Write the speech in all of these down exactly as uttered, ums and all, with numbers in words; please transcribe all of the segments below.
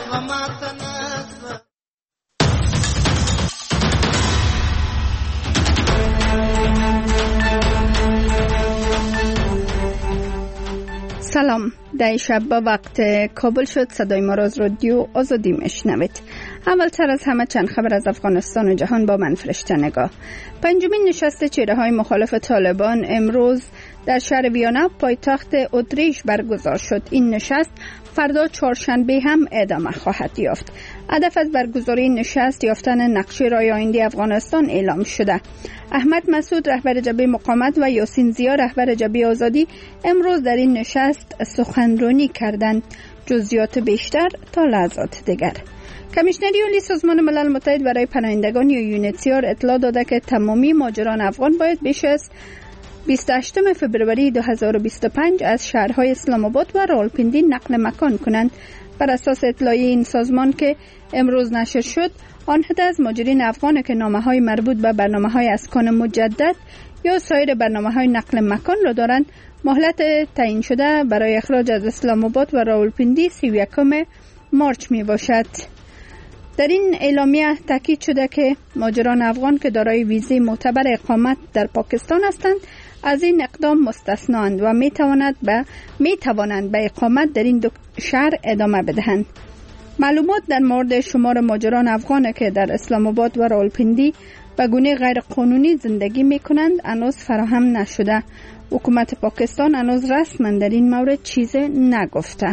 سلام، در شب با وقت کابل شد صدای ما را از رادیو آزادی میشنوید. اولتر از همه چند خبر از افغانستان و جهان با من فرشته نگاه. پنجمین نشست چهره های مخالف طالبان امروز در شهر ویانا پایتخت اتریش برگزار شد. این نشست فردا چهارشنبه هم ادامه خواهد یافت. هدف از برگزاری نشست یافتن نقشه راه آینده افغانستان اعلام شده. احمد مسعود رهبر جبهه مقاومت و یاسین زیا رهبر جبهه آزادی امروز در این نشست سخنرانی کردند. جزئیات بیشتر تا لحظات دیگر. کمیشنری عالی سازمان ملل متحد برای پناهندگان یا یونیتسیار اطلاع داده که تمامی مهاجران افغان باید بیش از بیست و هشتم فوریه دو هزار و بیست و پنج از شهرهای اسلام آباد و راولپنڈی نقل مکان کنند. بر اساس اطلاعیه این سازمان که امروز نشر شد، آن عده از مهاجرین افغان که نامه‌های مربوط به برنامه‌های اسکان مجدد یا سایر برنامه‌های نقل مکان را دارند، مهلت تعیین شده برای اخراج از اسلام آباد و راولپنڈی سی و یکم مارچ می باشد. در این اعلامیه تاکید شده که مهاجران افغان که دارای ویزه معتبر اقامت در پاکستان هستند از این اقدام مستثناند و می توانند به می توانند به اقامت در این دو شهر ادامه بدهند. معلومات در مورد شمار مهاجران افغان که در اسلام آباد و راولپنڈی به گونه غیر قانونی زندگی می کنند هنوز فراهم نشده. حکومت پاکستان هنوز رسما در این مورد چیزی نگفته.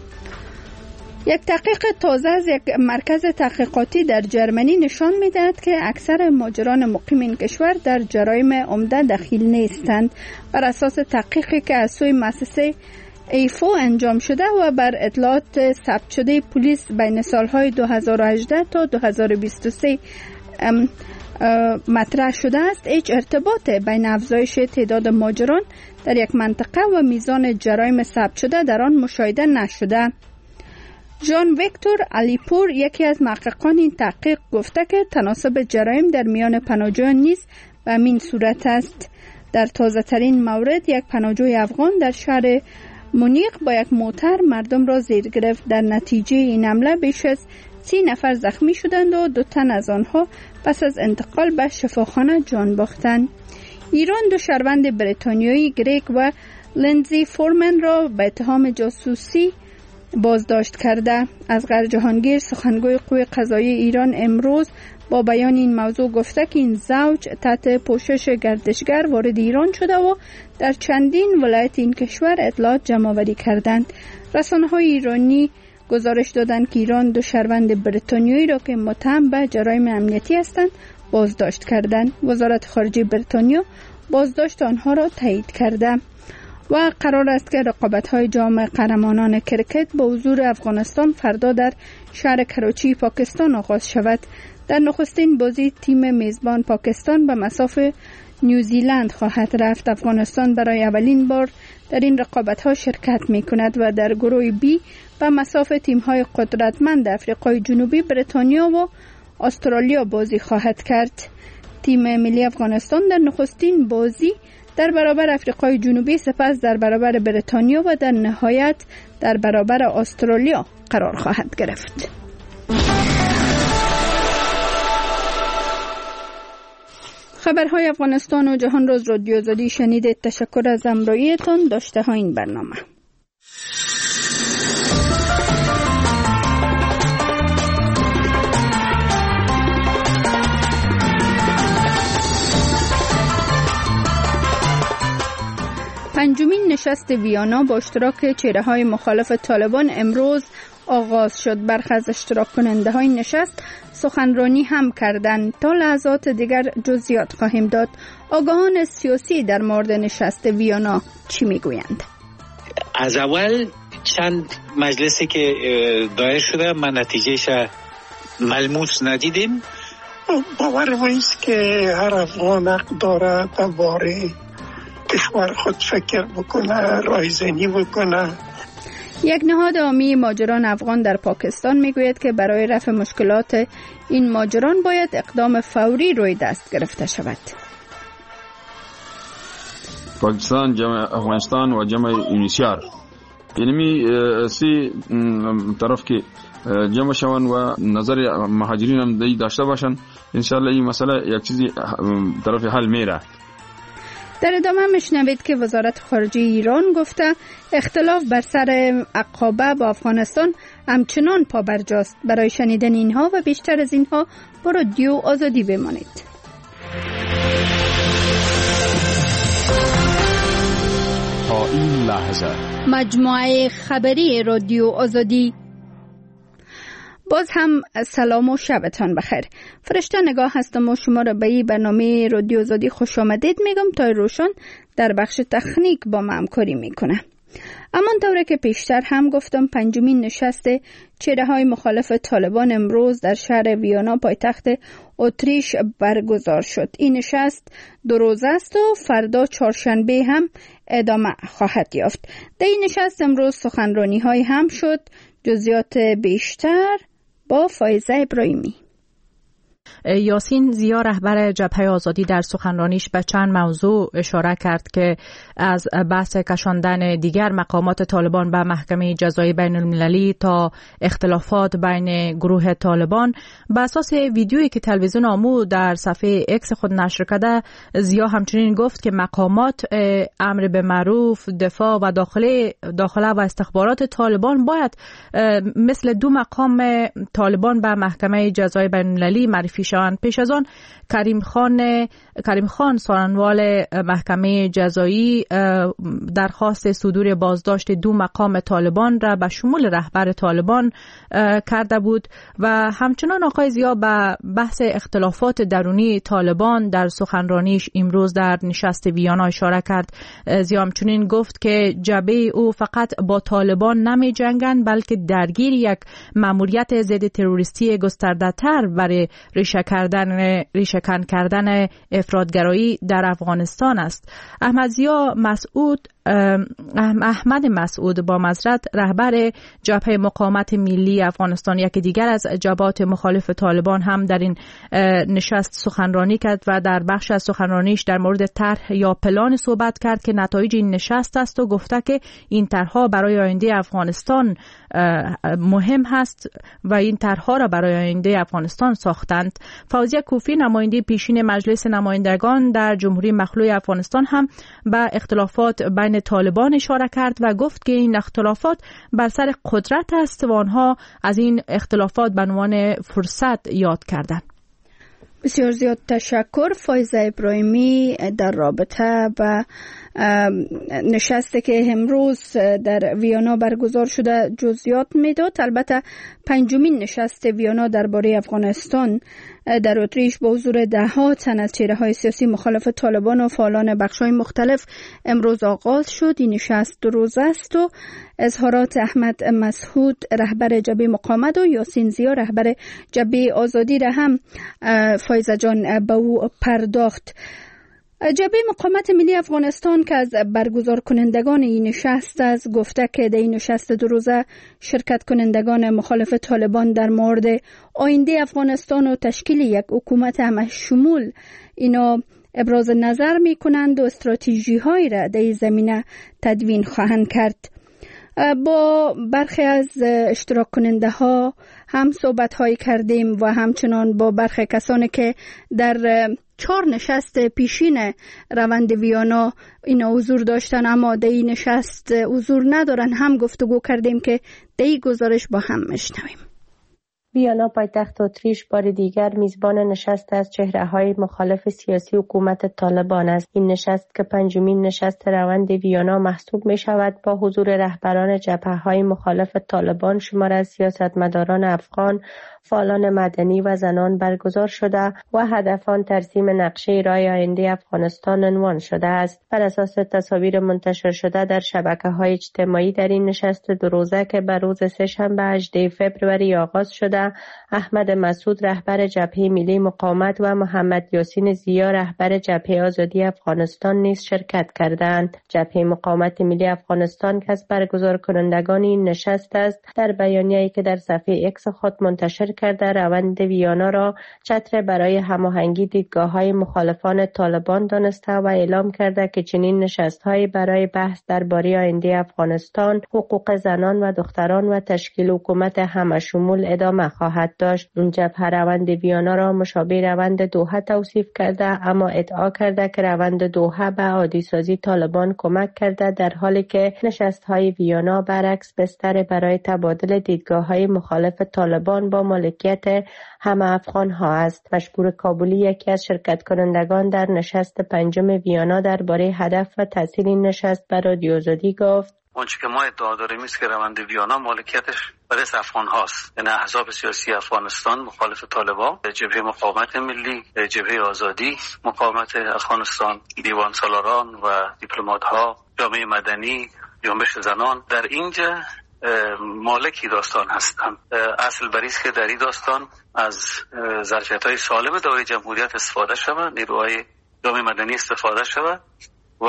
یک تحقیق تازه از یک مرکز تحقیقاتی در جرمنی نشان می‌دهد که اکثر مهاجران مقیم این کشور در جرایم عمده دخیل نیستند. بر اساس تحقیقی که از سوی مؤسسه ایفو انجام شده و بر اطلاعات ثبت شده پلیس بین سالهای دو هزار و هجده تا دو هزار و بیست و سه مطرح شده است، هیچ ارتباط بین افزایش تعداد مهاجران در یک منطقه و میزان جرایم ثبت شده در آن مشاهده نشده. جان ویکتور علیپور یکی از محققان این تحقیق گفته که تناسب جرایم در میان پناهجویان نیز به همین صورت است. در تازه ترین مورد یک پناهجوی افغان در شهر مونیخ با یک موتر مردم را زیر گرفت. در نتیجه این حمله بیش از سی نفر زخمی شدند و دو تن از آنها پس از انتقال به شفاخانه جان باختند. ایران دو شهروند بریتانیایی گریگ و لندزی فورمن را به اتهام جاسوسی بازداشت کرده. اصغر جهانگیر سخنگوی قوه قضاییه ایران امروز با بیان این موضوع گفته که این زوج تحت پوشش گردشگر وارد ایران شده و در چندین ولایت این کشور اطلاعات جمع آوری کردند. رسانه‌های ایرانی گزارش دادند که ایران دو شهروند بریتانیایی را که متهم به جرایم امنیتی هستند بازداشت کردند. وزارت خارجه بریتانیا بازداشت آنها را تایید کرده. و قرار است که رقابت‌های جام قهرمانان کرکت با حضور افغانستان فردا در شهر کراچی پاکستان آغاز شود. در نخستین بازی تیم میزبان پاکستان به مصاف نیوزیلند خواهد رفت. افغانستان برای اولین بار در این رقابت‌ها شرکت می‌کند و در گروه بی به مصاف تیم‌های قدرتمند آفریقای جنوبی، بریتانیا و استرالیا بازی خواهد کرد. تیم ملی افغانستان در نخستین بازی در برابر آفریقای جنوبی، سپس در برابر بریتانیا و در نهایت در برابر استرالیا قرار خواهد گرفت. خبرهای افغانستان و جهان را از رادیو آزادی شنیدید. تشکر از همراهیتان. داشته ها این برنامه. پنجمین نشست ویانا با اشتراک چهره‌های مخالف طالبان امروز آغاز شد. برخی از اشتراک کننده های نشست سخنرانی هم کردند. تا لحظات دیگر جزئیات خواهیم داد. آگاهان سیاسی در مورد نشست ویانا چی میگویند؟ از اول چند مجلسی که دایر شده من نتیجهش ملموس ندیدیم. باور است که هر افغان حق داره درباره کشور خود فکر بکنه، رایزنی بکنه. یک نهاد عامی مهاجران افغان در پاکستان میگوید که برای رفع مشکلات این مهاجران باید اقدام فوری روی دست گرفته شود. پاکستان، جمع افغانستان و جمع یونیسیار، یعنی سی طرف که جمع شوند و نظر مهاجرین هم دی داشته باشند. انشالله این مسئله یک چیزی طرف حل میره. در ادامه میشنوید که وزارت خارجه ایران گفته اختلاف بر سر عقابه با افغانستان همچنان پابرجاست. برای شنیدن اینها و بیشتر از اینها با رادیو آزادی بمانید. تا این لحظه مجموعه خبری رادیو آزادی. باز هم سلام و شبتان بخیر. فرشته نگاه هستم و شما را به این برنامه رادیو آزادی خوش آمدید میگم. تا روشن در بخش تکنیک با ما همکاری میکنه. اما طوری که پیشتر هم گفتم پنجمین نشست چهره های مخالف طالبان امروز در شهر ویانا پایتخت اتریش برگزار شد. این نشست دو روزه است و فردا چهارشنبه هم ادامه خواهد یافت. در این نشست امروز سخنرانی های هم شد. جزئیات بیشتر با فایزه ابراهیمی. یاسین زیا رهبر جبهه آزادی در سخنرانیش به چند موضوع اشاره کرد که از بحث کشاندن دیگر مقامات طالبان به محکمه جزایی بین المللی تا اختلافات بین گروه طالبان. به اساس ویدیویی که تلویزیون آمو در صفحه اکس خود نشر کرده، زیا همچنین گفت که مقامات امر به معروف، دفاع و داخله داخله و استخبارات طالبان باید مثل دو مقام طالبان به محکمه جزایی بین المللی معرفی شوند. پیش از آن کریم خان کریم خان سخنران محکمه جزایی درخواست صدور بازداشت دو مقام طالبان را به شمول رهبر طالبان کرده بود و همچنان آقای زیا به بحث اختلافات درونی طالبان در سخنرانیش امروز در نشست ویانا اشاره کرد. زیا همچنین گفت که جبهه او فقط با طالبان نمی جنگند بلکه درگیر یک مأموریت ضد تروریستی گسترده تر برای ریشه کردن ریشه‌کن کردن افراطگرایی در افغانستان است. احمد زیا مسعود احمد مسعود با معذرت رهبر جبهه مقاومت ملی افغانستان، یکی دیگر از جبهات مخالف طالبان، هم در این نشست سخنرانی کرد و در بخش از سخنرانیش در مورد طرح یا پلان صحبت کرد که نتایج این نشست است و گفته که این طرح‌ها برای آینده افغانستان مهم هست و این طرح‌ها را برای آینده افغانستان ساختند. فوزیه کوفی نماینده پیشین مجلس نمایندگان در جمهوری مخلوع افغانستان هم به اختلافات بین طالبان اشاره کرد و گفت که این اختلافات بر سر قدرت است و آنها از این اختلافات به عنوان فرصت یاد کردند. بسیار زیاد تشکر فایزه ابراهیمی در رابطه با نشستی که امروز در ویانا برگزار شده جزئیات میداد. البته پنجمین نشست ویانا درباره افغانستان در اتریش با حضور دهها تن از چهره‌های سیاسی مخالف طالبان و فعالان بخش‌های مختلف امروز آغاز شد. این نشست دو روزه است و اظهارات احمد مسعود رهبر جبهه مقاومت و یاسین زیا رهبر جبهه آزادی را هم فایزه جان به او پرداخت. جبهه مقاومت ملی افغانستان که از برگزار کنندگان این نشست است گفته که در این نشست دو روزه شرکت کنندگان مخالف طالبان در مورد آینده افغانستان و تشکیل یک حکومت همه شمول اینا ابراز نظر می کنند و استراتژی های را در این زمینه تدوین خواهند کرد. با برخی از اشتراک کننده ها هم صحبت های کردیم و همچنان با برخی کسانی که در چهار نشست پیشین روند ویانا اینا حضور داشتن اما در این نشست حضور ندارن هم گفتگو کردیم که در این گزارش با هم میشنویم. ویانا پایتخت اتریش بار دیگر میزبان نشست از چهره‌های مخالف سیاسی حکومت طالبان است. این نشست که پنجمین نشست روند ویانا محسوب می شود با حضور رهبران جبهه‌های مخالف طالبان شمار از سیاستمداران افغان، فعالان مدنی و زنان برگزار شده و هدف آن ترسیم نقشه راه آینده افغانستان عنوان شده است. بر اساس تصاویر منتشر شده در شبکه‌های اجتماعی در این نشست دو روزه که بر روز سه‌شنبه هجدهم فوریه آغاز شده، احمد مسعود رهبر جبهه ملی مقاومت و محمد یاسین زیا رهبر جبهه آزادی افغانستان نیز شرکت کردند. جبهه مقاومت ملی افغانستان که از برگزار کنندگان این نشست است، در بیانیه‌ای که در صفحه اکس خود منتشر کرده روند ویانا را چتر برای هماهنگی دیدگاه‌های مخالفان طالبان دانسته و اعلام کرده که چنین نشست‌هایی برای بحث درباره آینده افغانستان، حقوق زنان و دختران و تشکیل حکومت همشمول ادامه خواهد داشت. این جبهه روند ویانا را مشابه روند دوحه توصیف کرده، اما ادعا کرده که روند دوحه به عادی‌سازی طالبان کمک کرده، در حالی که نشست‌های ویانا برعکس بستر برای تبادل دیدگاه‌های مخالف طالبان با مالکیت همه افغان‌ها است. مشکور کابلی یکی از شرکت کنندگان در نشست پنجم ویانا درباره هدف و تاثیر این نشست بر رادیو آزادی گفت: اونچه که ما ادعا داریم است که روند ویانا مالکیتش برای افغان هاست، یعنی احزاب سیاسی افغانستان مخالف طالبان، جبهه مقاومت ملی، جبهه آزادی مقاومت افغانستان، دیوان سالاران و دیپلمات ها، جامعه مدنی، جنبش زنان در اینجا مالکی داستان هستند. اصل بریست که در این داستان از ظرفیت‌های سالم دوره جمهوریت استفاده شود، نیروهای جامعه مدنی استفاده شود و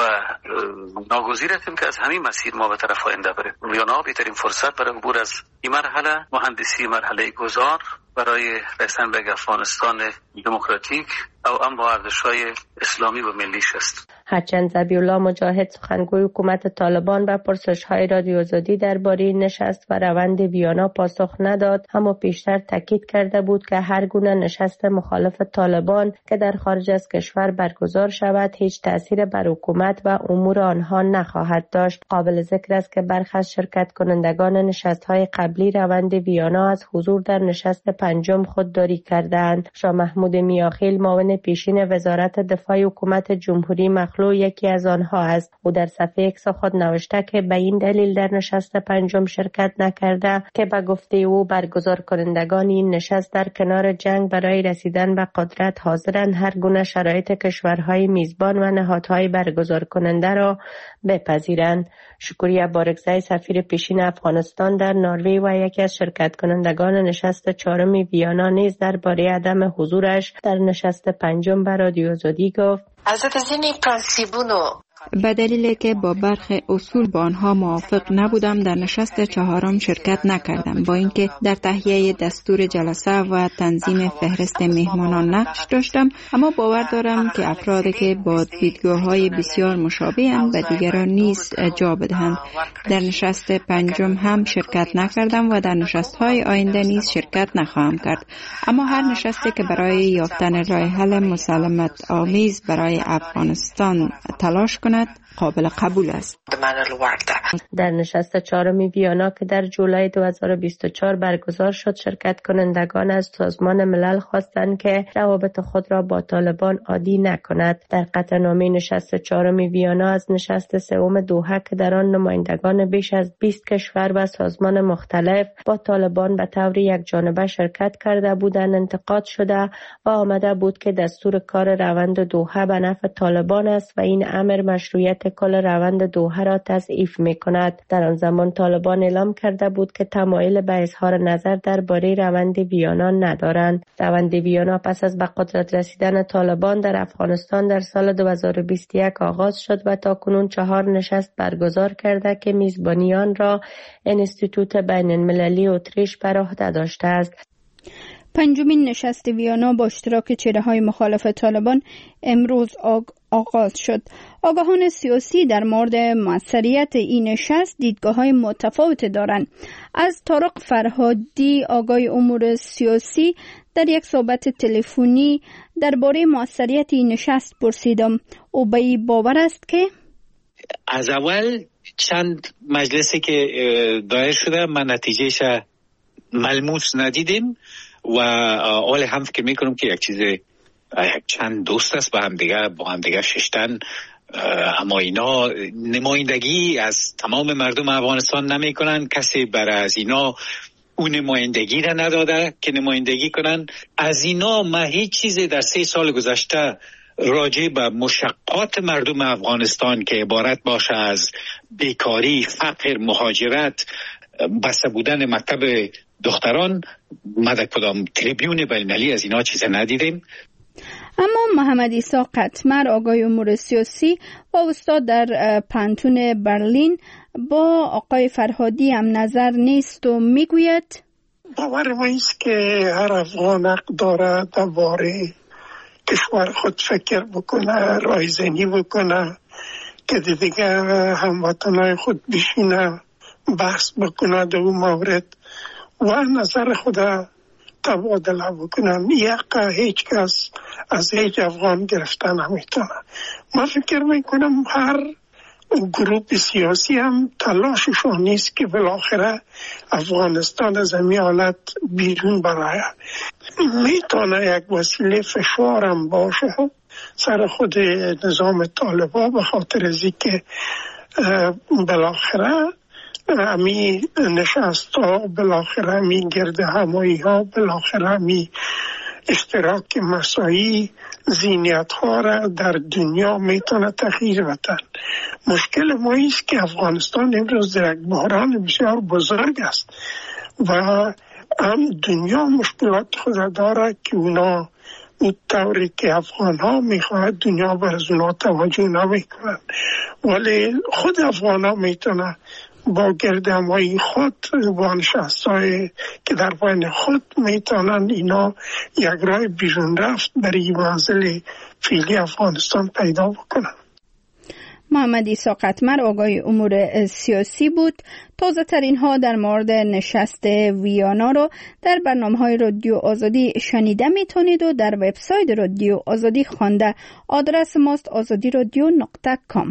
ناگزیر هستیم که از همین مسیر ما به طرف آینده بریم. ویانا بهترین فرصت برای عبور از این مرحله، مهندسی مرحله گذار برای رسیدن به افغانستان دموکراتیک او هم با ارزش‌های اسلامی و ملیش است. هرچند ذبیح‌الله مجاهد سخنگوی حکومت طالبان به پرسش‌های رادیو آزادی درباره نشست و روند ویانا پاسخ نداد، اما پیشتر تاکید کرده بود که هر گونه نشست مخالف طالبان که در خارج از کشور برگزار شود هیچ تأثیر بر حکومت و امور آنها نخواهد داشت. قابل ذکر است که برخی از شرکت کنندگان نشست‌های قبلی روند ویانا از حضور در نشست پنجم خودداری کردند. شاه محمود میاخیل معاون پیشین وزارت دفاع حکومت جمهوری مخلوع یکی از آنها است. او در صفحه ایکس خود نوشته که به این دلیل در نشست پنجم شرکت نکرده که به گفته او برگزار کنندگان این نشست در کنار جنگ برای رسیدن به قدرت حاضرند هر گونه شرایط کشورهای میزبان و نهادهای برگزار کننده را بپذیرند. شکریه بارگزای سفیر پیشین افغانستان در نروژ و یکی از شرکت کنندگان نشست چهارم ویانا نیز درباره عدم حضورش در نشست پنجم به رادیو آزادی گفت: به دلیلی که با برخی اصول با آنها موافق نبودم در نشست چهارم شرکت نکردم، با اینکه در تهیه دستور جلسه و تنظیم فهرست مهمانان نقش داشتم، اما باور دارم که افرادی که با دیدگاه‌های بسیار مشابه‌اند به دیگران نیز جا بدهند. در نشست پنجم هم شرکت نکردم و در نشست‌های آینده نیز شرکت نخواهم کرد، اما هر نشستی که برای یافتن راه حل مسالمت آمیز برای افغانستان تلاش کند قابل قبول است. در نشست چهارم ویانا که در جولای دو هزار و بیست و چهار برگزار شد، شرکت کنندگان از سازمان ملل خواستند که روابط خود را با طالبان عادی نکند. در قطعنامه نشست چهارم ویانا از نشست سوم دوحه که در آن نمایندگان بیش از بیست کشور و سازمان مختلف با طالبان به طور یکجانبه شرکت کرده بودند انتقاد شده و آمده بود که دستور کار روند دوحه به نفع طالبان است و این امر مشروعیت کل روند دوحه را تضعیف می کند. در آن زمان طالبان اعلام کرده بود که تمایل به اظهار نظر درباره روند ویانا ندارند. روند ویانا پس از به قدرت رسیدن طالبان در افغانستان در سال دو هزار و بیست و یک آغاز شد و تا کنون چهار نشست برگزار کرده که میزبانیان را انستیتوت بین المللی اتریش بر عهده داشته است. پنجمین نشست ویانا با اشتراک چهره‌های مخالف طالبان امروز آگ... آغاز شد. آگاهان سیاسی در مورد موثریت این نشست دیدگاه‌های متفاوت دارند. از طارق فرهادی آگاه امور سیاسی در یک صحبت تلفنی درباره موثریت این نشست پرسیدم. او به این باور است که از اول چند مجلسی که دایر شده من نتیجهش ملموس ندیدیم و حال هم فکر میکنم که یک چیز چند دوست است با هم دیگه با هم دیگه ششتن، اما اینا نمایندگی از تمام مردم افغانستان نمی کنن. کسی برای از اینا اون نمایندگی را نداده که نمایندگی کنن. از اینا ما هیچ چیزی در سه سال گذشته راجع به مشقات مردم افغانستان که عبارت باشه از بیکاری، فقر، مهاجرت، بسته بودن مکتب دختران، ما در کدام تریبیون بین‌المللی از اینا چیز ندیدیم. اما محمد عیسی قطمر آقای امور سیاسی و استاد در پانتون برلین با آقای فرهادی هم نظر نیست و میگوید باور ما است که هر افغان حق داره درباره کشور خود فکر بکنه، رایزنی بکنه، که دیگه هموطنهای خود بشینه بحث بکنه در اون مورد و نظر خود تبادله بکنن. یک هیچ کس از هیچ افغان گرفته نمیتونه. من فکر میکنم هر گروه سیاسی هم تلاششون نیست که بالاخره افغانستان از این حالت بیرون برای میتونه یک وسیله فشار هم باشه سر خود نظام طالبان، به خاطر از اینکه بالاخره امی نشست ها، بالاخره امی گرد همایی ها، بالاخره امی اشتراک مساعی ذهنیت ها را در دنیا میتونه تغییر بدن. مشکل ما ایست که افغانستان امروز در یک بحران بسیار بزرگ است و هم دنیا مشکلات خود داره که اونا اون طوری که افغان ها میخواهد دنیا بر از اونا توجه نمیکنن، ولی خود افغان ها میتونه با گردهمایی خود با نشستهای که در بین خود میتونن اینا یک راه بیرون رفت برای منزل فعلی افغانستان پیدا بکنن. محمد عیسی قطمر آگاه امور سیاسی بود. تازه ترین ها در مورد نشست ویانا رو در برنامه های رادیو آزادی شنیده میتونید و در وبسایت رادیو آزادی خوانده. آدرس ماست آزادی رادیو نقطه کام.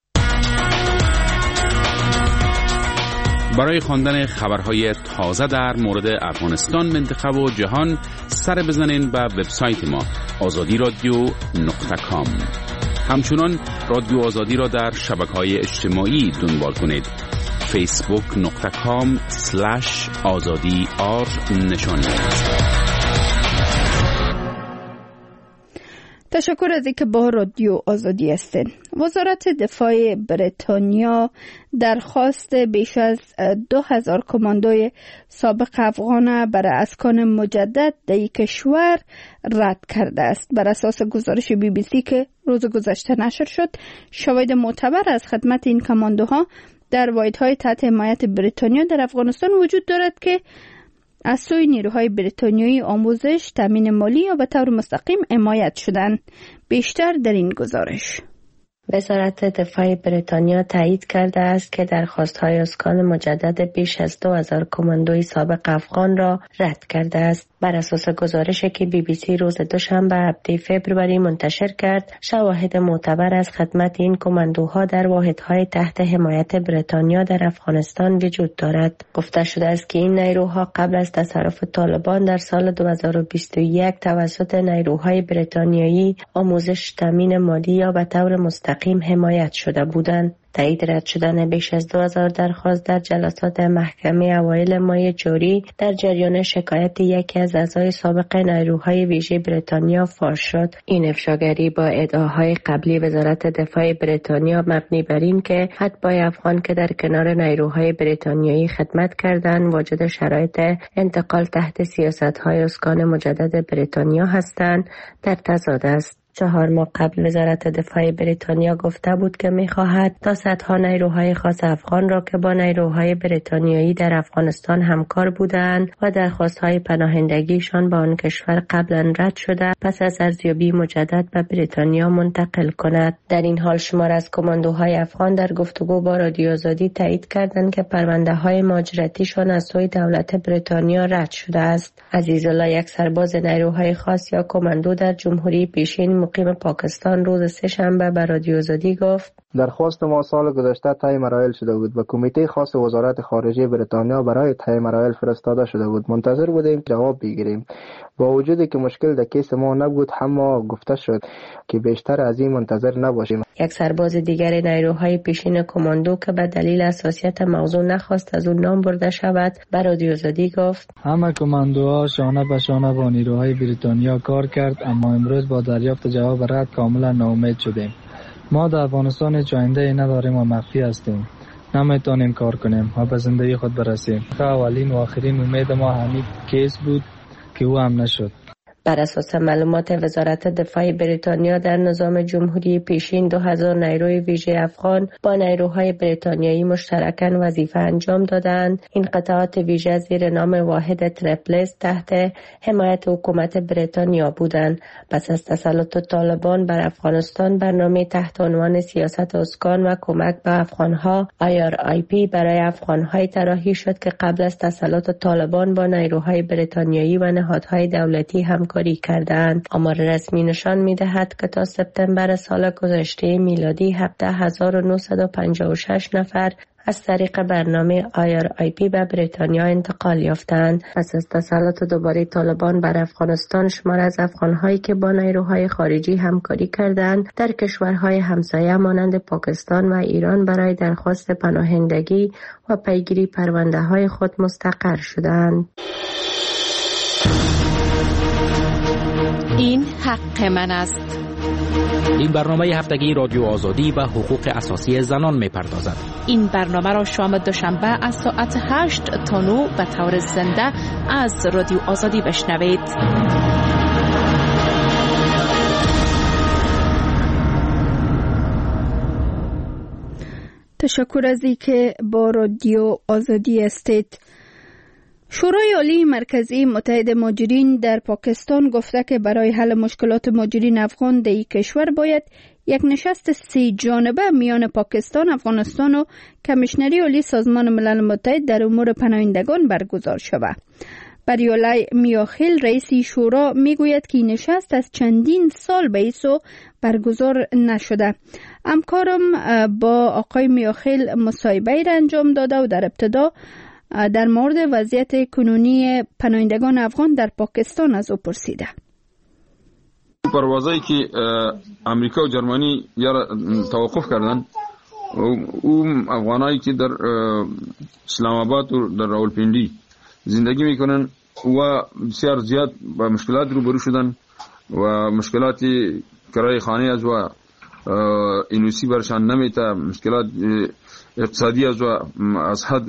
برای خواندن خبرهای تازه در مورد افغانستان، منطقه و جهان سر بزنین به وبسایت ما آزادی رادیو نقطه کام. همچنان رادیو آزادی را در شبکه‌های اجتماعی دنبال کنید. فیسبوک نقطه کام سلش آزادی آر نشانی. تشکر از اینکه با رادیو آزادی هستین. وزارت دفاع بریتانیا درخواست بیش از دو هزار کماندوی سابق افغان برای اسکان مجدد در کشور رد کرده است. بر اساس گزارش بی بی سی که روز گذشته نشر شد، شواهد معتبر از خدمت این کماندوها در واحدهای تحت حمایت بریتانیا در افغانستان وجود دارد که از سوی نیروهای بریتانیایی آموزش، تامین مالی یا به طور مستقیم حمایت شدند. بیشتر در این گزارش. وزارت دفاع بریتانیا تایید کرده است که درخواست‌های اسکان مجدد بیش از دو هزار کماندوی سابق افغان را رد کرده است. بر اساس گزارشی که بی بی سی روز دوشنبه هفده فوریه منتشر کرد، شواهد معتبر از خدمت این کماندوها در واحدهای تحت حمایت بریتانیا در افغانستان وجود دارد. گفته شده است که این نیروها قبل از تصرف طالبان در سال دو هزار و بیست و یک توسط نیروهای بریتانیایی آموزش، تامین مالی یا به طور مستقیم حمایت شده بودند. تایید رد شدن بیش از دو هزار درخواست در جلسات محکمه اوایل ماه جاری در جریان شکایت یکی از اعضای سابق نیروهای ویژه بریتانیا فاش شد. این افشاگری با ادعاهای قبلی وزارت دفاع بریتانیا مبنی بر این که اتباع افغان که در کنار نیروهای بریتانیایی خدمت کردند واجد شرایط انتقال تحت سیاست‌های اسکان مجدد بریتانیا هستند در تضاد است. چهار ماه قبل وزارت دفاع بریتانیا گفته بود که می‌خواهد تا صدها نیروهای خاص افغان را که با نیروهای بریتانیایی در افغانستان همکار بودند و درخواست‌های پناهندگیشان با آن کشور قبلا رد شده پس از ارزیابی مجدد به بریتانیا منتقل کند. در این حال شمار از کماندوهای افغان در گفتگو با رادیو آزادی تایید کردند که پرونده‌های مهاجرتیشان از سوی دولت بریتانیا رد شده است. عزیزالله، یک سرباز نیروهای خاص یا کماندو در جمهوری پیشین مقیم پاکستان، روز سه‌شنبه به رادیو آزادی گفت: درخواست ما سال گذشته طی مراحل شده بود و کمیته خاص وزارت خارجه بریتانیا برای طی مراحل فرستاده شده بود. منتظر بودیم جواب بگیریم. با وجودی که مشکل در کیس ما نبود، اما گفته شد که بیشتر از این منتظر نباشیم. یک سرباز دیگر نیروهای پیشین کماندو که به دلیل حساسیت موضوع نخواست از اون نام برده شود به رادیو آزادی گفت: همه کماندوها شانه به شانه با نیروهای بریتانیا کار کرد، اما امروز با دریافت جواب رد کاملا ناامید شدیم. ما در افغانستان هیچ آینده نداریم و مخفی هستیم. نمیتونیم کار کنیم و به زندگی خود برسیم. اولین و آخرین امید ما همین کیس بود که او هم نشد. بر اساس معلومات وزارت دفاع بریتانیا در نظام جمهوری پیشین دو هزار نیروی ویژه افغان با نیروهای بریتانیایی مشترکاً وظیفه انجام دادند. این قطعات ویژه زیر نام واحد تریپلس تحت حمایت حکومت بریتانیا بودند. پس از تسلط طالبان بر افغانستان، برنامه تحت عنوان سیاست اسکان و کمک به افغانها آی آر آی پی برای افغانهای طراحی شد که قبل از تسلط طالبان با نیروهای بریتانیایی و نهادهای دولتی همکاری کردند. آمار رسمی نشان می‌دهد که تا سپتامبر سال گذشته میلادی هفده هزار و نهصد و پنجاه و شش نفر از طریق برنامه آی آر آی پی به بریتانیا انتقال یافتند. پس از تسلط دوباره طالبان بر افغانستان، شمار از افغانهایی که با نیروهای خارجی همکاری کردند در کشورهای همسایه مانند پاکستان و ایران برای درخواست پناهندگی و پیگیری پرونده‌های خود مستقر شدند. این حق من است. این برنامه هفتگی رادیو آزادی و حقوق اساسی زنان می‌پردازد. این برنامه را شام دوشنبه از ساعت هشت تا نه به طور زنده از رادیو آزادی بشنوید. تشکر از اینکه با رادیو آزادی هستید. شورای عالی مرکزی متحد مهاجرین در پاکستان گفته که برای حل مشکلات مهاجرین افغان در این کشور باید یک نشست سه جانبه میان پاکستان، افغانستان و کمیشنری عالی سازمان ملل متحد در امور پناهندگان برگزار شود. بریولای میاخیل رئیس شورا میگوید که این نشست از چندین سال بیسو برگزار نشده. همکارم با آقای میاخیل مصاحبه را انجام داده و در ابتدا در مورد وضعیت کنونی پناهندگان افغان در پاکستان از او پرسیده. پروازایی که امریکا و جرمنی یا توقف کردن، او افغانایی که در اسلام آباد و در راولپنڈی زندگی میکنن و بسیار زیاد با مشکلات روبرو شدن و مشکلات کرای خانه از و اینوسی برشان نمیتا، مشکلات اقتصادی از و از حد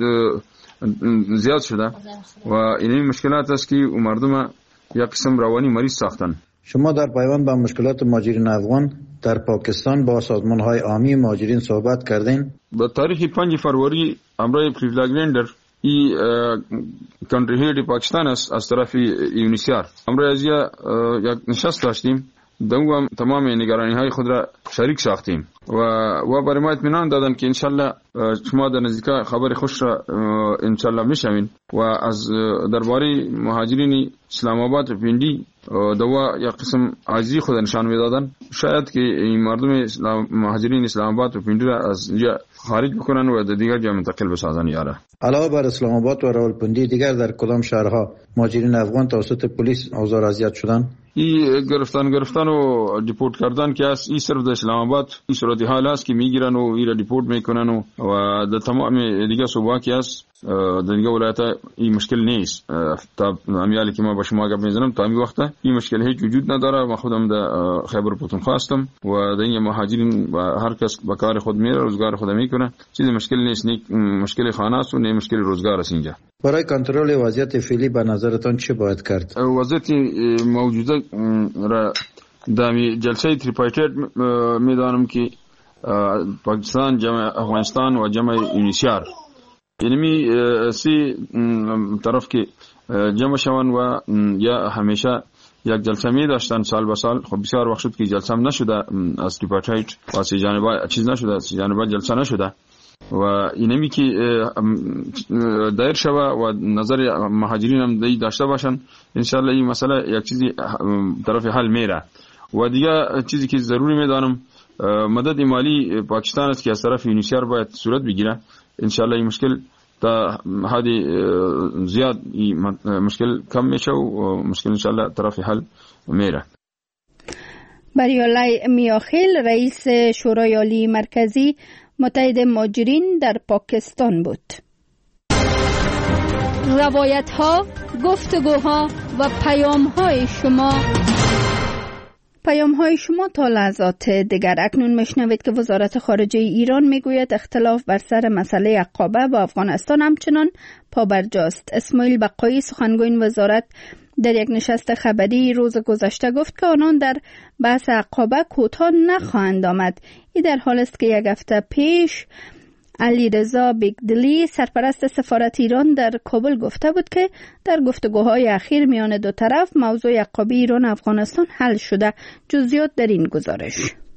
زیاد شده و این مشکلات است که مردم یک قسم روانی مریض ساختن. شما در پیوند با مشکلات مهاجرین افغان در پاکستان با سازمان‌های عامی مهاجرین صحبت کردین؟ با تاریخ پنج فروری امرای پریویلیجلندر ای کانتری هید پاکستان است از طرف یونیسیار. امرای از یک نشست داشتیم، دوم تمام نگرانی های خود را شریک ساختیم و و برای ما اطمینان دادن که انشالله شما در نزدیکا خبر خوش را انشالله میشوین و از درباره مهاجرین اسلام آباد و پنڈی دوا یا قسم عاجزی خود نشان میدادن. شاید که این مردم اسلام مهاجرین اسلام آباد و پنڈی را از اینجا خارج بکنن و در دیگر جا منتقل بسازن. یاره علاوه بر اسلام آباد و راولپنڈی دیگر در کدام شهرها مهاجرین افغان توسط پلیس آزار اذیت شدن؟ ای گرفتن گرفتن و دیپورت کردن که است، این صرف در اسلام آباد این صورت حال است که میگیرن و این را دیپورت میکنن و و در تمام دیگه صوبا که است در دیگه ولایت این مشکل نیست. تا امیالی که ما با شما گپ میزنم تا این وقت این مشکل هیچ وجود نداره. ما خودم در خیبر پختونخوا هستم و در این مهاجرین و هر کس به کار خود میره، روزگار خود میکنه، چیز مشکل نیست. نه مشکل خانه است و نه مشکل روزگار است. اینجا برای کنترل وضعیت فعلی به نظرتان چه باید کرد؟ وضعیت موجوده را در جلسه تریپارتیت میدانم که پاکستان، جمع افغانستان و جمع یونیسیار یعنی سی طرف که جمع شوند و یا همیشه یک جلسه می داشتن سال به سال. خب بسیار وقت شد که جلسه هم نشده از تریپارتیت و سی جانبه چیز نشده، سی جانبه جلسه نشده و اینمی که دایر شوه و نظر مهاجرین هم دی داشته باشن انشالله این مسئله یک چیزی طرف حل میره. و دیگه چیزی که ضروری میدانم مدد مالی پاکستان است که از طرف یونیسیار باید صورت بگیره. انشالله این مشکل تا حد زیاد مشکل کم میشه و مشکل انشالله طرف حل میره. بریولای میاخیل رئیس شورای عالی مرکزی متحد مهاجرین در پاکستان بود. روایت ها، گفتگوها و پیام های شما پیام های شما تا لحظات دیگر. اکنون میشنوید که وزارت خارجه ایران میگوید اختلاف بر سر مسئله عقابه با افغانستان همچنان پابرجاست. اسماعیل بقایی سخنگوی وزارت در یک نشست خبری روز گذشته گفت که آنان در بحث عقابه کوتاه نخواهند آمد. این در حال است که یک هفته پیش علیرضا بیگدلی سرپرست سفارت ایران در کابل گفته بود که در گفتگوهای اخیر میان دو طرف موضوع عقابه ایران افغانستان حل شده. جزئیات در این گزارش.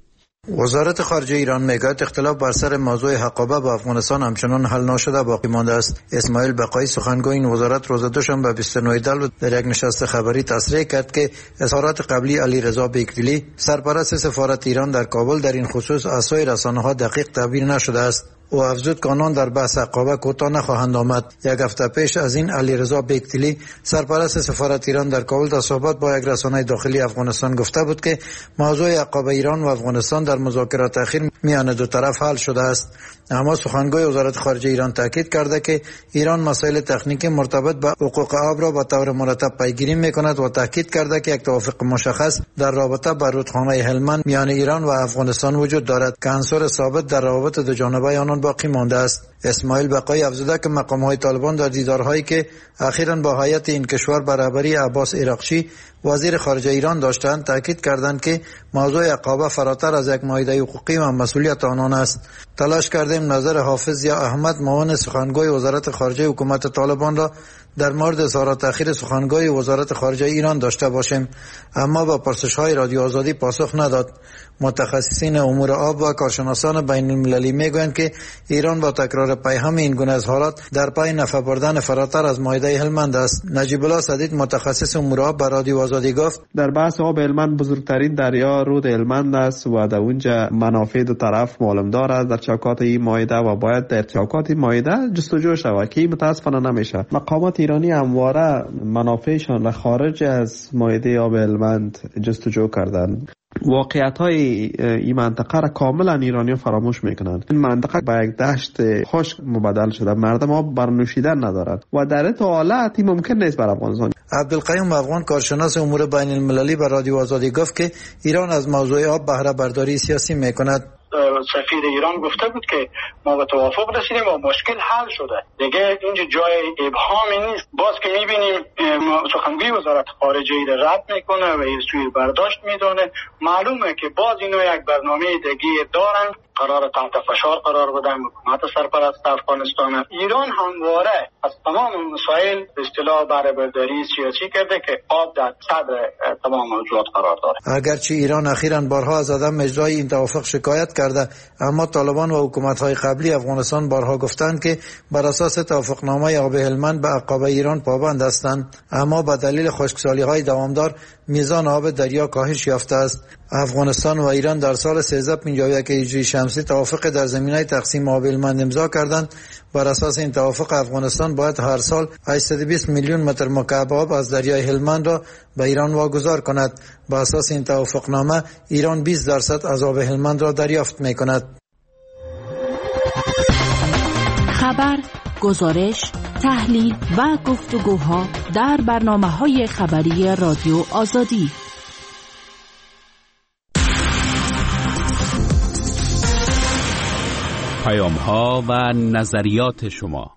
وزارت خارجه ایران میگوید اختلاف بر سر موضوع عقابه با افغانستان همچنان حل نشده باقی مانده است. اسماعیل بقایی سخنگوی این وزارت روز دوشنبه بیست و نه دی در یک نشست خبری تصریح کرد که اظهارات قبلی علیرضا بیگدلی سرپرست سفارت ایران در کابل در این خصوص از سوی رسانه‌ها دقیق تعبیر نشده است. او افزود که آنان در بحث عقابه کوتاه نخواهند آمد. یک هفته پیش از این علیرضا بیگدلی سرپرست سفارت ایران در کابل در صحبت با یک رسانه داخلی افغانستان گفته بود که موضوع عقابه ایران و افغانستان در مذاکرات اخیر میان دو طرف حل شده است. اما سخنگوی وزارت خارجه ایران تاکید کرده که ایران مسائل تکنیکی مرتبط با حقوق آب را به طور مرتب پیگیری میکند و تاکید کرده که یک توافق مشخص در رابطه با رودخانه هلمند میان ایران و افغانستان وجود دارد که عنصر ثابت در روابط دو جانبه آنان باقی مانده است. اسماعیل بقایی افزوده که مقام‌های طالبان در دیدارهایی که اخیراً با هیئت این کشور به رهبری عباس عراقچی وزیر خارجه ایران داشتند تاکید کردند که موضوع عقابه فراتر از یک معاهده حقوقی و مسئولیت آنان است. تلاش کردیم نظر حافظ ضیاء احمد معاون سخنگوی وزارت خارجه حکومت طالبان را در مورد اظهارات اخیر سخنگوی وزارت خارجه ایران داشته باشیم، اما با پرسش‌های رادیو آزادی پاسخ نداد. متخصصین امور آب و کارشناسان بین المللی میگویند که ایران با تکرار پیهم این گونه اظهارات در پی نفع بردن فراتر از معاهده هلمند است. نجیب الله صدیق متخصص امور آب به رادیو آزادی گفت در بحث آب هلمند بزرگترین دریا رود هلمند است و در اونجا منافع دو طرف معلوم دارد در چوکات این معاهده و باید در چوکات معاهده جستجو شود که متاسفانه نمیشه. مقامات ایرانی همواره منافعشان را خارج از معاهده آب هلمند جستجو کردند. واقعیت های این منطقه را کاملا ایرانی فراموش میکنند. این منطقه به یک دشت خشک مبدل شده، مردم ها برنوشیدن ندارد و در این حالت ممکن نیست بر افغانستان. عبدالقیوم افغان کارشناس امور بین المللی به رادیو آزادی گفت که ایران از موضوع آب بهره برداری سیاسی میکند. سفیر ایران گفته بود که ما به توافق رسیدیم و مشکل حل شده، دیگه اینجا جای ابهامی نیست. باز که میبینیم سخنگوی وزارت خارجه ای را رد میکنه و این سوی برداشت میدونه. معلومه که باز اینا یک برنامه دیگه دارن، قرار تحت فشار قرار بدن حکومت سرپرست افغانستان. ایران همواره از تمام مسائل به اصطلاح بهره برداری سیاسی کرده که آب در صدر تمام موضوعات قرار داره. اگرچه ایران اخیراً بارها از عدم اجرای این توافق شکایت کرده، اما طالبان و حکومت‌های قبلی افغانستان بارها گفتند که بر اساس توافقنامه آب هلمند به عقابه ایران پابند هستند، اما به دلیل خشکسالی‌های دوامدار میزان آب دریا کاهش یافته است. افغانستان و ایران در سال سیزده پنجاه و یک هجری شمسی توافق در زمینه تقسیم آب هلمند امضا کردند. بر اساس این توافق افغانستان باید هر سال هشتصد و بیست میلیون متر مکعب آب از دریای هلمند را به ایران واگذار کند. بر اساس این توافقنامه ایران بیست درصد از آب هلمند را دریافت می‌کند. خبر، گزارش، تحلیل و گفتگوها در برنامه‌های خبری رادیو آزادی. پیام‌ها و نظریات شما.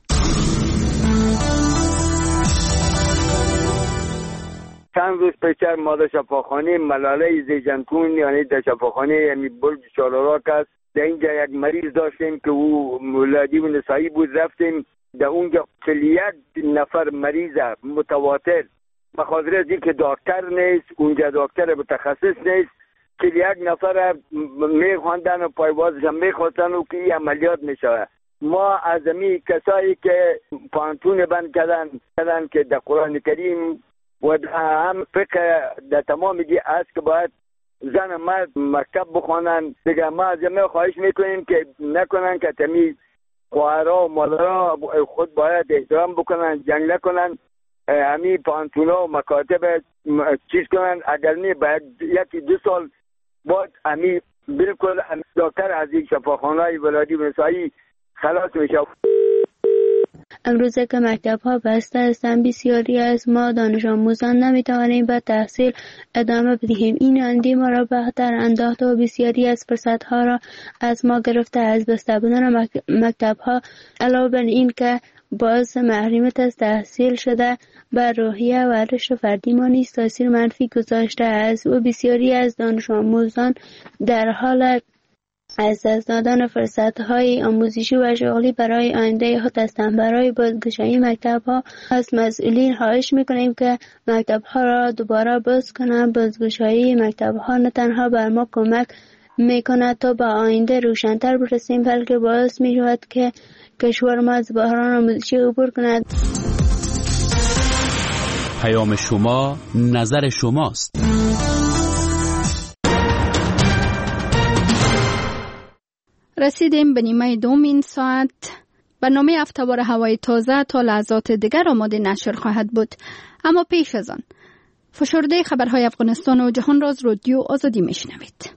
چند روز پیش ما در شفاخانه ملاله زیجنتون یعنی در شفاخانه یعنی برج چالاراک است، در اینجا یک مریض داشتیم که او مولادی و نسایی بود. رفتیم در اونجا چهل و یک نفر مریض متواتر به خاطر از اینکه دکتر نیست اونجا، دکتر متخصص نیست، چهل و یک نفر میخواندن و پایوازش هم میخواستن و که این عملیات میشوه. ما از امی کسایی که پانتون بند کردن کردن که در قرآن کریم و هم فقه در تمام دی است که باید زن مرد مکتب بخوانن. دیگه ما از امی خواهش میکنیم که نکنن که تمیز خواهرها و مادرها خود باید احترام بکنن، جنگ نکنن، همی پانتونا و مکاتب چیز کنن. اگر نی باید یکی دو سال بعد همی بالکل دکتر از این شفاخانه‌های ولادی و نسایی خلاص میشه. امروزه که مکتب ها بسته هستند بسیاری از ما دانش آموزان نمیتوانیم به تحصیل ادامه بدهیم. این اندی ما را بهتر انداخته و بسیاری از فرصت ها را از ما گرفته. از بسته بودن مکتب ها علاوه بر این که باعث محرومیت از تحصیل شده بر روحیه و رشد فردی ما نیز تاثیر منفی گذاشته است و بسیاری از دانش آموزان در حال از دست دادن فرصت‌های آموزشی و شغلی برای آینده خود هستند. برای بازگشایی مکتب‌ها از مسئولین خواهش می‌کنیم که مکتب‌ها را دوباره باز کنند. بازگشایی مکتب‌ها نه تنها بر ما کمک می‌کند تا به آینده روشن‌تر برسیم، بلکه باعث می‌شود که کشور ما از بحران آموزشی عبور کند. پیام شما، نظر شماست. رسیدیم به نیمه دوم این ساعت. برنامه افتوار هوای تازه تا لحظات دیگر آماده نشر خواهد بود، اما پیش از آن فشرده خبرهای افغانستان و جهان را از رادیو آزادی میشنوید.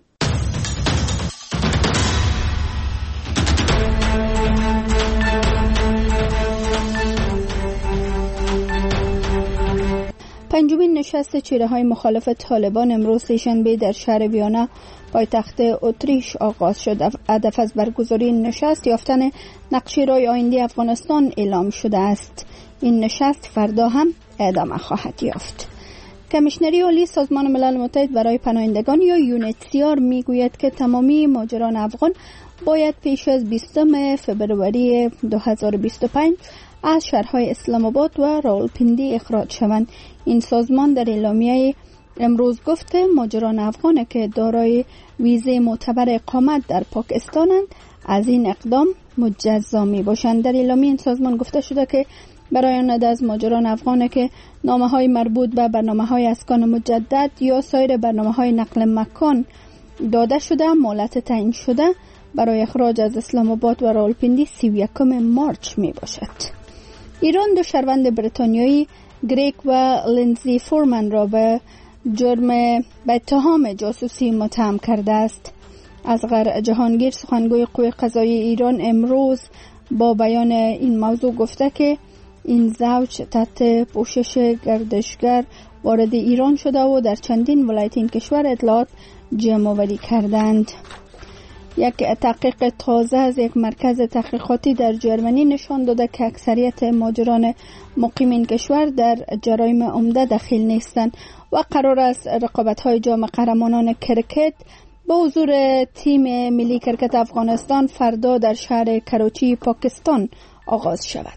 پنجمین نشست چهره‌های مخالف طالبان امروز سه‌شنبه در شهر ویانا پایتخت اتریش آغاز شد. هدف از برگزاری این نشست یافتن نقشه راه آینده افغانستان اعلام شده است. این نشست فردا هم ادامه خواهد یافت. کمیشنری عالی سازمان ملل متحد برای پناهندگان یا یونیتسیار میگوید که تمامی مهاجران افغان باید پیش از بیستم فبروری دو هزار و بیست و پنج از شهرهای اسلام آباد و راولپیندی اخراج شوند. این سازمان در اعلامیه امروز گفته مهاجران افغان که دارای ویزه معتبر اقامت در پاکستانند از این اقدام مجزا می باشند. در اعلامیه این سازمان گفته شده که برای آن از مهاجران افغان که نامه‌های مربوط به برنامه‌های اسکان مجدد یا سایر برنامه‌های نقل مکان داده شده مهلت تعیین شده برای اخراج از اسلام آباد و راولپیندی سی و یکم مارچ می باشد. ایران دو شهروند بریتانیایی گریگ و لینزی فورمن را به جرم به اتهام جاسوسی متهم کرده است. اصغر جهانگیر سخنگوی قوه قضاییه ایران امروز با بیان این موضوع گفته که این زوج تحت پوشش گردشگر وارد ایران شده و در چندین ولایت این کشور اطلاعات جمع آوری کردند. یک تحقیق تازه از یک مرکز تحقیقاتی در جرمنی نشان داده که اکثریت مهاجران مقیم این کشور در جرایم عمده دخیل نیستند و قرار است رقابت‌های جام قهرمانان کرکت با حضور تیم ملی کرکت افغانستان فردا در شهر کراچی پاکستان آغاز شود.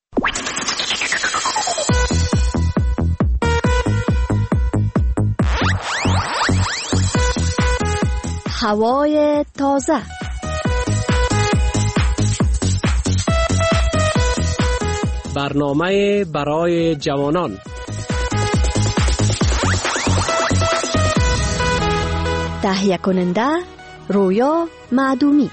هوای تازه. برنامه برای جوانان. تهیه کننده رویا معدومی.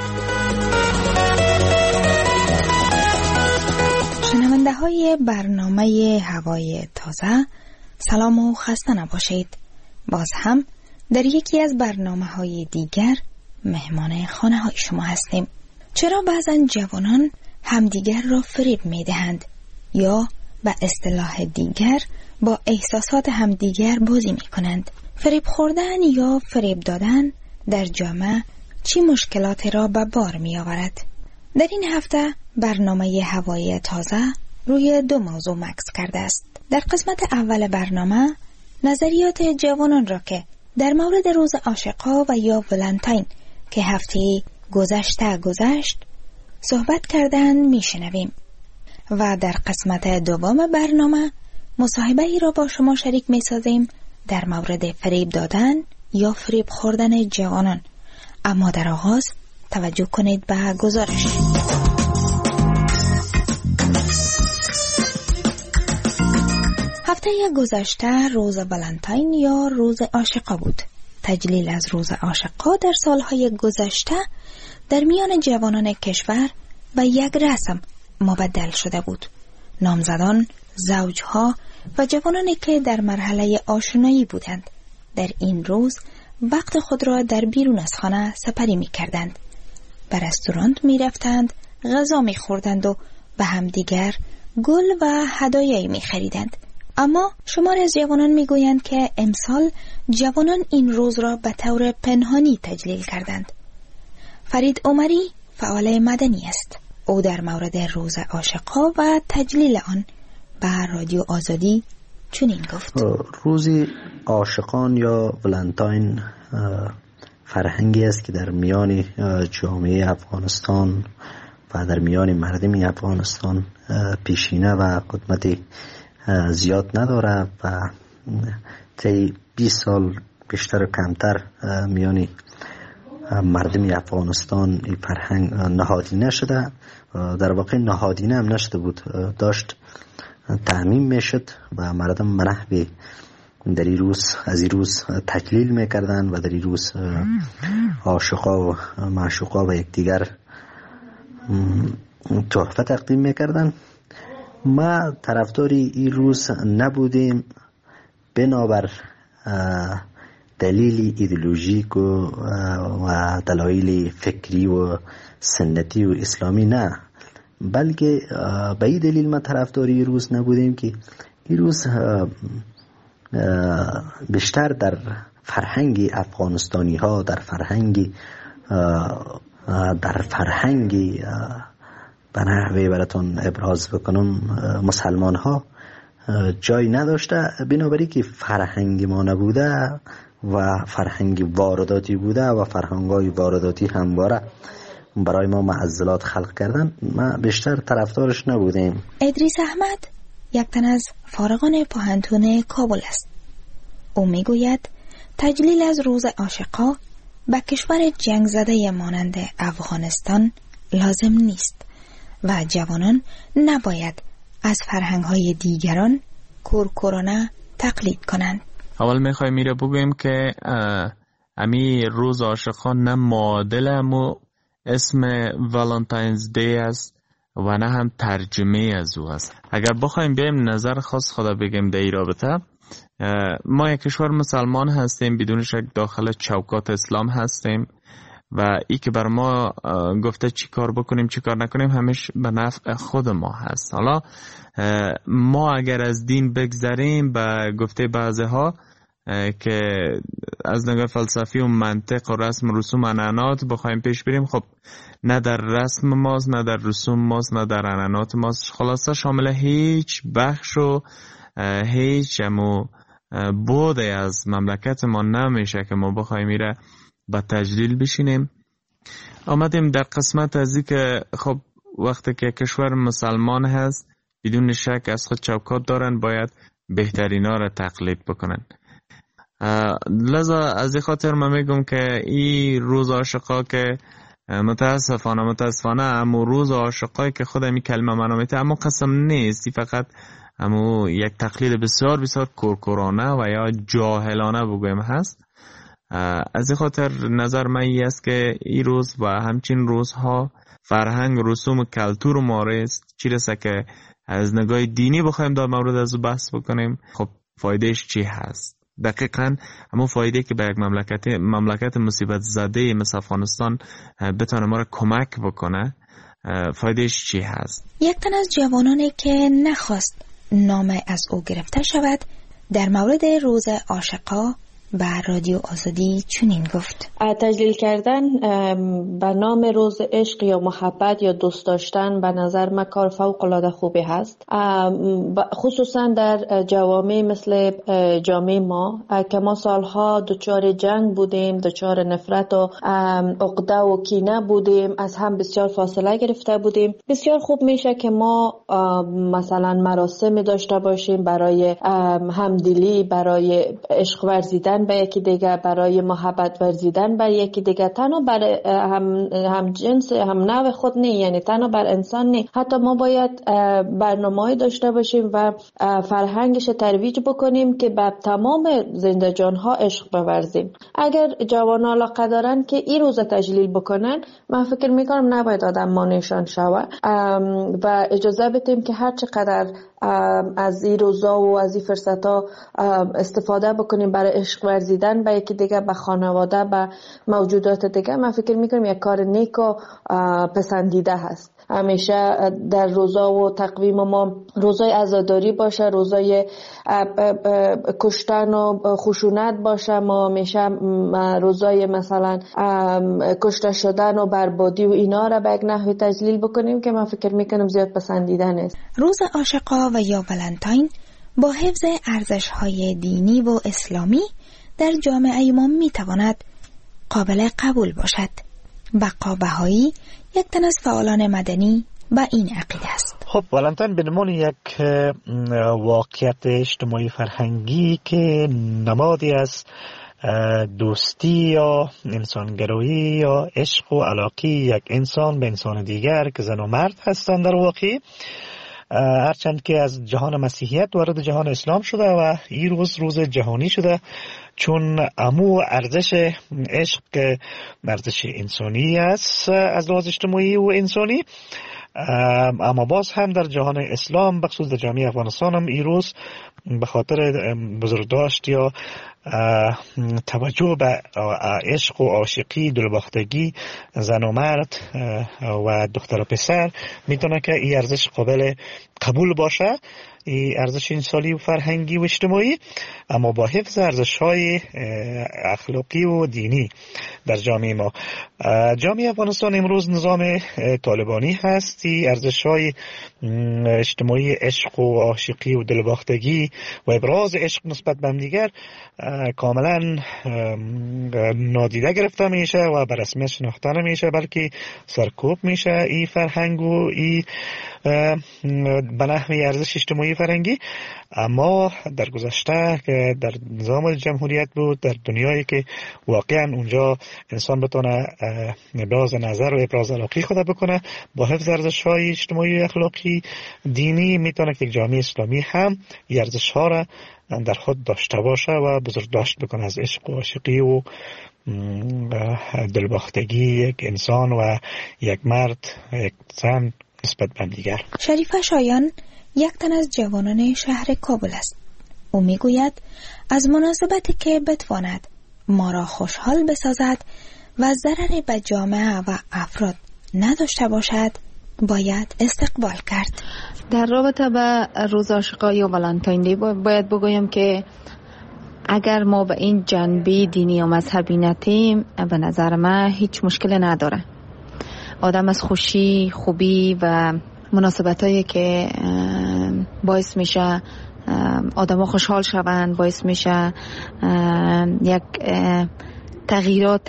شنونده های برنامه هوای تازه، سلام و خسته نباشید. باز هم در یکی از برنامه های دیگر مهمان خانه های شما هستیم. چرا بعضا جوانان همدیگر را فریب می دهند یا به اصطلاح دیگر با احساسات همدیگر بازی می کنند؟ فریب خوردن یا فریب دادن در جامعه چی مشکلاتی را به بار می آورد؟ در این هفته برنامه هوای تازه روی دو موضوع مکس کرده است. در قسمت اول برنامه نظریات جوانان را که در مورد روز عاشقا و یا ولنتاین که هفته گذشته گذشت صحبت کردن میشنویم و در قسمت دوم برنامه مصاحبه ای را با شما شریک میسازیم در مورد فریب دادن یا فریب خوردن جوانان. اما در آغاز توجه کنید به گزارش. هفته گذشته روز ولنتاین یا روز عاشقا بود. تجلیل از روز عاشقا در سالهای گذشته در میان جوانان کشور به یک رسم مبدل شده بود. نامزدان، زوجها و جوانانی که در مرحله آشنایی بودند در این روز وقت خود را در بیرون از خانه سپری می کردند. به رستوران می رفتند، غذا می خوردند و به همدیگر گل و هدایایی می خریدند. اما شمار از جوانان می گویند که امسال جوانان این روز را به طور پنهانی تجلیل کردند. فرید عمری فعال مدنی است. او در مورد روز عاشقا و تجلیل آن به رادیو آزادی چنین گفت: روز عاشقان یا ولنتاین فرهنگی است که در میان جامعه افغانستان و در میان مردم افغانستان پیشینه و قدمت زیاد نداره و طی بیست سال بیشتر و کمتر میان مردم افغانستان این فرهنگ نهادینه شده. در واقع نهادینه هم نشده بود، داشت تعمیم میشد و مردم منحوی در این روز از این روز تجلیل میکردن و در این روز عاشقا و معشوقا و یکدیگر تحفه تقدیم میکردن. ما طرفداری این روز نبودیم بنابر دلیل ایدئولوژیک و دلایل فکری و سنتی و اسلامی نه، بلکه به این دلیل ما طرفداری روز نبودیم که این روز بیشتر در فرهنگ افغانستانی ها، در فرهنگ در فرهنگ به نحوی براتون ابراز بکنم مسلمان ها جای نداشته، بنابراین که فرهنگ ما نبوده و فرهنگ وارداتی بوده و فرهنگ های وارداتی همواره برای ما معضلات خلق کردن، ما بیشتر طرفدارش نبودیم. ادریس احمد یک تن از فارغان پوهنتون کابل است. او میگوید تجلیل از روز عاشقا به کشور جنگ زده مانند افغانستان لازم نیست و جوانان نباید از فرهنگ‌های دیگران کورکورانه تقلید کنند. اول میخوایم میره بگویم که امی روز عاشقان نه معادل امو اسم والنتاینز دی است و نه هم ترجمه از او است. اگر بخوایم بیایم نظر خاص خدا بگیم در این رابطه، ما یک کشور مسلمان هستیم، بدون شک داخل چوکات اسلام هستیم و ای که بر ما گفته چی کار بکنیم چی کار نکنیم همیش به نفع خود ما هست. حالا ما اگر از دین بگذریم به گفته بعضی ها که از نگاه فلسفی و منطق و رسم و رسوم عنعنات بخوایم پیش بریم، خب نه در رسم ماست نه در رسوم ماست نه در عنعنات ماست، خلاصه شامل هیچ بخش و هیچ امو بوده از مملکت ما نمیشه که ما بخوایم میره با تجلیل بشینیم. آمدیم در قسمت از این که خب وقتی که کشور مسلمان هست بدون شک از خود چوکات دارن، باید بهترینا را تقلید بکنن. لذا از این خاطر من میگم که این روز عاشقا که متاسفانه متاسفانه امو روز عاشقایی که خود امی کلمه منو میته اما قسم نیست، فقط امو یک تقلید بسیار بسیار کورکورانه و یا جاهلانه بگویم هست. از این خاطر نظر من ای است که این روز و همچین روزها فرهنگ رسوم و کلتور ما است، چی رسه که از نگاه دینی بخوایم در مورد از بحث بکنیم، خب فایدهش چی هست؟ دقیقاً همون فایده که به یک مملکت مملکت مصیبت زده مثل افغانستان بتونه ما را کمک بکنه، فایدهش چی هست؟ یک تن از جوانانی که نخواست نام از او گرفته شود در مورد روز عاشقا به رادیو آزادی چنین گفت: تجلیل کردن به نام روز عشق یا محبت یا دوست داشتن به نظر من کار فوق العاده خوبی هست، خصوصا در جوامع مثل جامعه ما که ما سالها دچار جنگ بودیم، دچار نفرت و عقده و کینه بودیم، از هم بسیار فاصله گرفته بودیم. بسیار خوب میشه که ما مثلا مراسم داشته باشیم برای همدلی، برای عشق ورزیدن به یکی دیگه، برای محبت ورزیدن بر یکی دیگه، تنها بر هم, هم جنس هم نوع خود نه، یعنی تنها بر انسان نه، حتی ما باید برنامه‌ای داشته باشیم و فرهنگش ترویج بکنیم که به تمام زنده جانها عشق بورزیم. اگر جوان علاقه دارن که این روز تجلیل بکنن، من فکر میکنم نباید آدم مانعشان شود و اجازه بدیم که هر چقدر از این روزا و از این فرصتا استفاده بکنیم برای عشق ورزیدن به یکی دیگه، به خانواده، به موجودات دیگه، من فکر میکنم یک کار نیک و پسندیده هست. همیشه در روزا و تقویم ما روزای عزاداری باشه، روزای کشتن و خشونت باشه، ما همیشه روزای مثلا کشته شدن و بربادی و اینا را به یک نحوی تجلیل بکنیم که من فکر میکنم زیاد پسندیده نیست. روز عاشقا و یا ولنتاین با حفظ ارزش‌های دینی و اسلامی در جامعه ما میتواند قابل قبول باشد. بقا بهایی یک تن از فعالان مدنی با این عقیده است. خب ولنتاین به عنوان یک واقعیت اجتماعی فرهنگی که نمادی از دوستی یا انسانگرایی یا عشق و علاقه یک انسان به انسان دیگر که زن و مرد هستند در واقع، هرچند که از جهان مسیحیت وارد جهان اسلام شده و این روز روز جهانی شده، چون امو ارزش عشق که ارزش انسانی است از لحاظ اجتماعی و انسانی، اما باز هم در جهان اسلام بخصوص در جامعه افغانستان هم این روز به خاطر بزرگداشت یا توجه به عشق و عاشقی، دلباختگی زن و مرد و دختر و پسر میتونه که این ارزش قابل قبول باشه، این ارزش انسانی و فرهنگی و اجتماعی، اما با حفظ ارزش‌های اخلاقی و دینی در جامعه ما. جامعه افغانستان امروز نظام طالبانی هست. ارزش‌های اجتماعی عشق و عاشقی و دلباختگی و ابراز عشق نسبت به همدیگر کاملا نادیده گرفته میشه و به رسمیت شناخته نمیشه، بلکه سرکوب میشه این فرهنگ و این به نحوی ارزش اجتماعی فرهنگی. اما در گذشته که در نظام جمهوریت بود، در دنیایی که واقعا اونجا انسان بتونه ابراز نظر و ابراز علاقه خود بکنه با حفظ ارزش‌های اجتماعی و اخلاقی دینی، میتونه که جامعه اسلامی هم این ارزش‌ها را در خود داشته باشه و بزرگداشت بکنه از عشق و عاشقی و دلباختگی یک انسان و یک مرد، یک زن نسبت به دیگر. شریفه شایان یک تن از جوانان شهر کابل است. او میگوید از مناسبتی که بتواند ما را خوشحال بسازد و ضرری به جامعه و افراد نداشته باشد باید استقبال کرد. در رابطه با روز عاشقا یا ولنتاین دی باید بگویم که اگر ما به این جنبه دینی و مذهبی نتیم، به نظر من هیچ مشکل نداره. آدم از خوشی، خوبی و مناسبتایی که باعث میشه آدم خوشحال شوند، باعث میشه یک تغییرات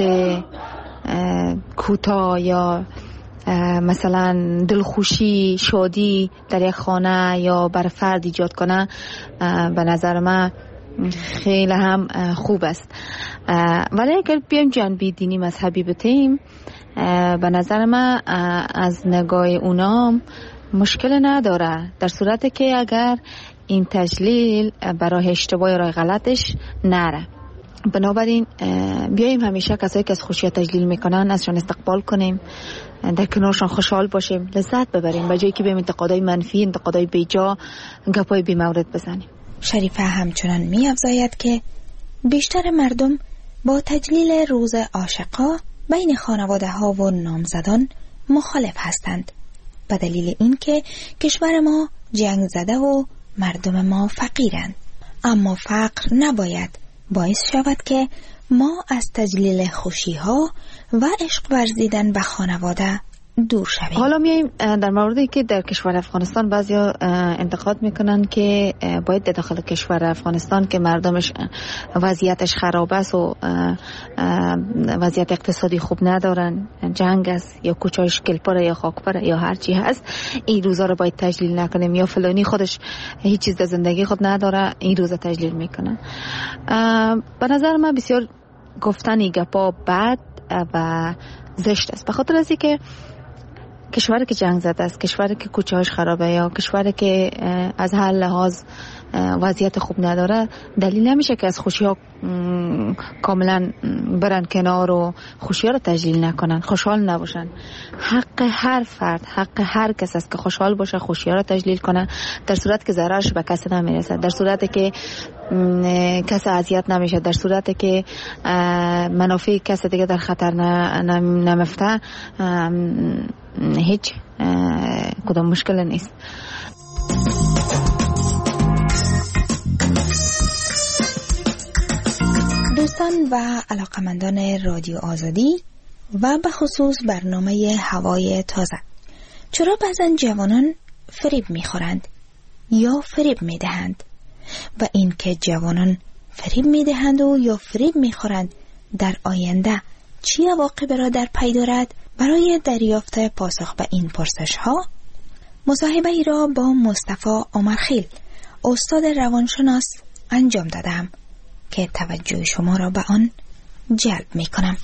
کوتاه یا مثلا دلخوشی، شادی در یک خانه یا بر فرد ایجاد کنه، به نظر من خیلی هم خوب است. ولی اگر بیایم جنبه دینی مذهبی بتیم، به نظر من از نگاه اونا مشکل نداره، در صورتی که اگر این تجلیل برای اشتباه راه غلطش نره. بنابراین بیاییم همیشه کسایی که از خوشی تجلیل میکنن ازشان استقبال کنیم، در کنارشان خوشحال باشیم، لذت ببریم، به جایی که بیم انتقادای منفی، انتقادای بیجا، گپای بی مورد بزنیم. شریفه همچنان می افزاید که بیشتر مردم با تجلیل روز عاشقا بین خانواده ها و نامزدان مخالف هستند، به دلیل اینکه کشور ما جنگ زده و مردم ما فقیرند. اما فقر نباید باعث شود که ما از تجلیل خوشی ها و عشق ورزیدن به خانواده دور شویم. حالا میایم در موردی که در کشور افغانستان بعضیا انتقاد میکنن که باید در داخل کشور افغانستان که مردمش وضعیتش خراب است و وضعیت اقتصادی خوب ندارن، جنگ است یا کوچه‌اش گلپره یا خاکپره یا هر چی هست، این روزا رو باید تجلیل نکنیم، یا فلانی خودش هیچ چیز در زندگی خود نداره این روزا تجلیل میکنه. به نظر من بسیار گفتن این گپا بد و زشت است، به خاطر از اینکه کشوری که جنگ زده است، کشوری که کوچه‌هاش خرابه یا کشوری که از هر لحاظ وضعیت خوب نداره، دلیل نمیشه که از خوشی‌ها کاملا برن کنار و خوشی‌ها رو تجلیل نکنن، خوشحال نباشن. حق هر فرد، حق هر کس است که خوشحال باشه، خوشی‌ها رو تجلیل کنه، در صورت که ضررش به کسی نمیرسه، در صورتی که کسی اذیت نمیشه، در صورتی که منافع کسی دیگه در خطر نمیفته، هیچ کدام مشکل نیست. دوستان و علاقمندان رادیو آزادی و به خصوص برنامه هوای تازه، چرا بعضن جوانان فریب میخورند یا فریب میدهند و این که جوانان فریب میدهند و یا فریب میخورند در آینده چی عواقب را در پی دارد؟ برای دریافت پاسخ به این پرسش ها مصاحبه ای را با مصطفی عمرخیل استاد روانشناس انجام دادم که توجه شما را به آن جلب می کنم.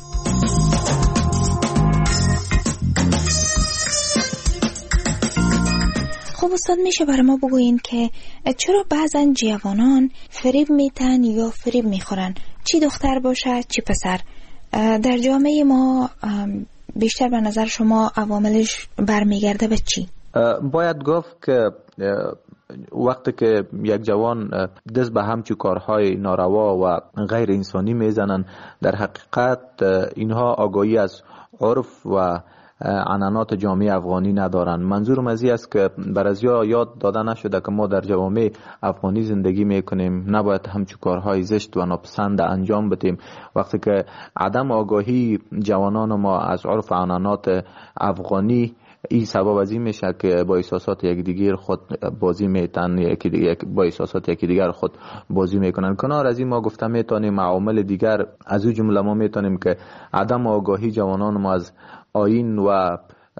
خب استاد، میشه برای ما بگوین که چرا بعضن جوانان فریب میتن یا فریب میخورن، چی دختر باشه چی پسر؟ در جامعه ما بیشتر به نظر شما عواملش برمیگرده به چی؟ باید گفت که وقتی که یک جوان دست به همچون کارهای ناروا و غیر انسانی میزنن، در حقیقت اینها آگاهی از عرف و عنعنات جامعه افغانی ندارن. منظورم از این است که برازیا یاد داده نشده که ما در جوامع افغانی زندگی میکنیم، نباید همچون کارهای زشت و ناپسند انجام بدیم. وقتی که عدم آگاهی جوانان ما از عرف و عنعنات افغانی این سبب از این میشه که با احساسات یک دیگر خود بازی میتن، یکی دیگر با احساسات یکی دیگر خود بازی میکنن. کنار از این ما گفتم میتونیم عوامل دیگر از او جمله ما میتونیم که عدم آگاهی جوانان ما از آیین و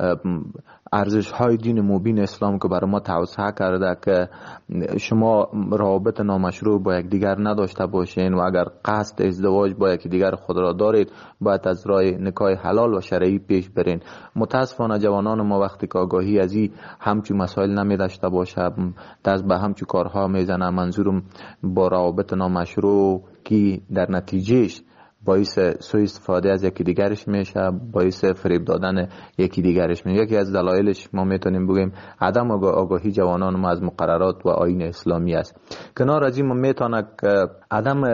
ارزش های دین مبین اسلام که برای ما توسعه کرده که شما روابط نامشروع با یک دیگر نداشته باشین و اگر قصد ازدواج با یک دیگر خود را دارید باید از راه نکاح حلال و شرعی پیش برین. متاسفانه جوانان ما وقتی که آگاهی از این همچون مسائل نمی داشته باشه دست به همچون کارها میزنه. منظورم با روابط نامشروع که در نتیجهش باعث سوء استفاده از یکی دیگرش میشه، باعث فریب دادن یکی دیگرش میشه. یکی از دلایلش ما میتونیم بگیم عدم آگاهی جوانان ما از مقررات و آیین اسلامی است. کنار از این ما میتونه که عدم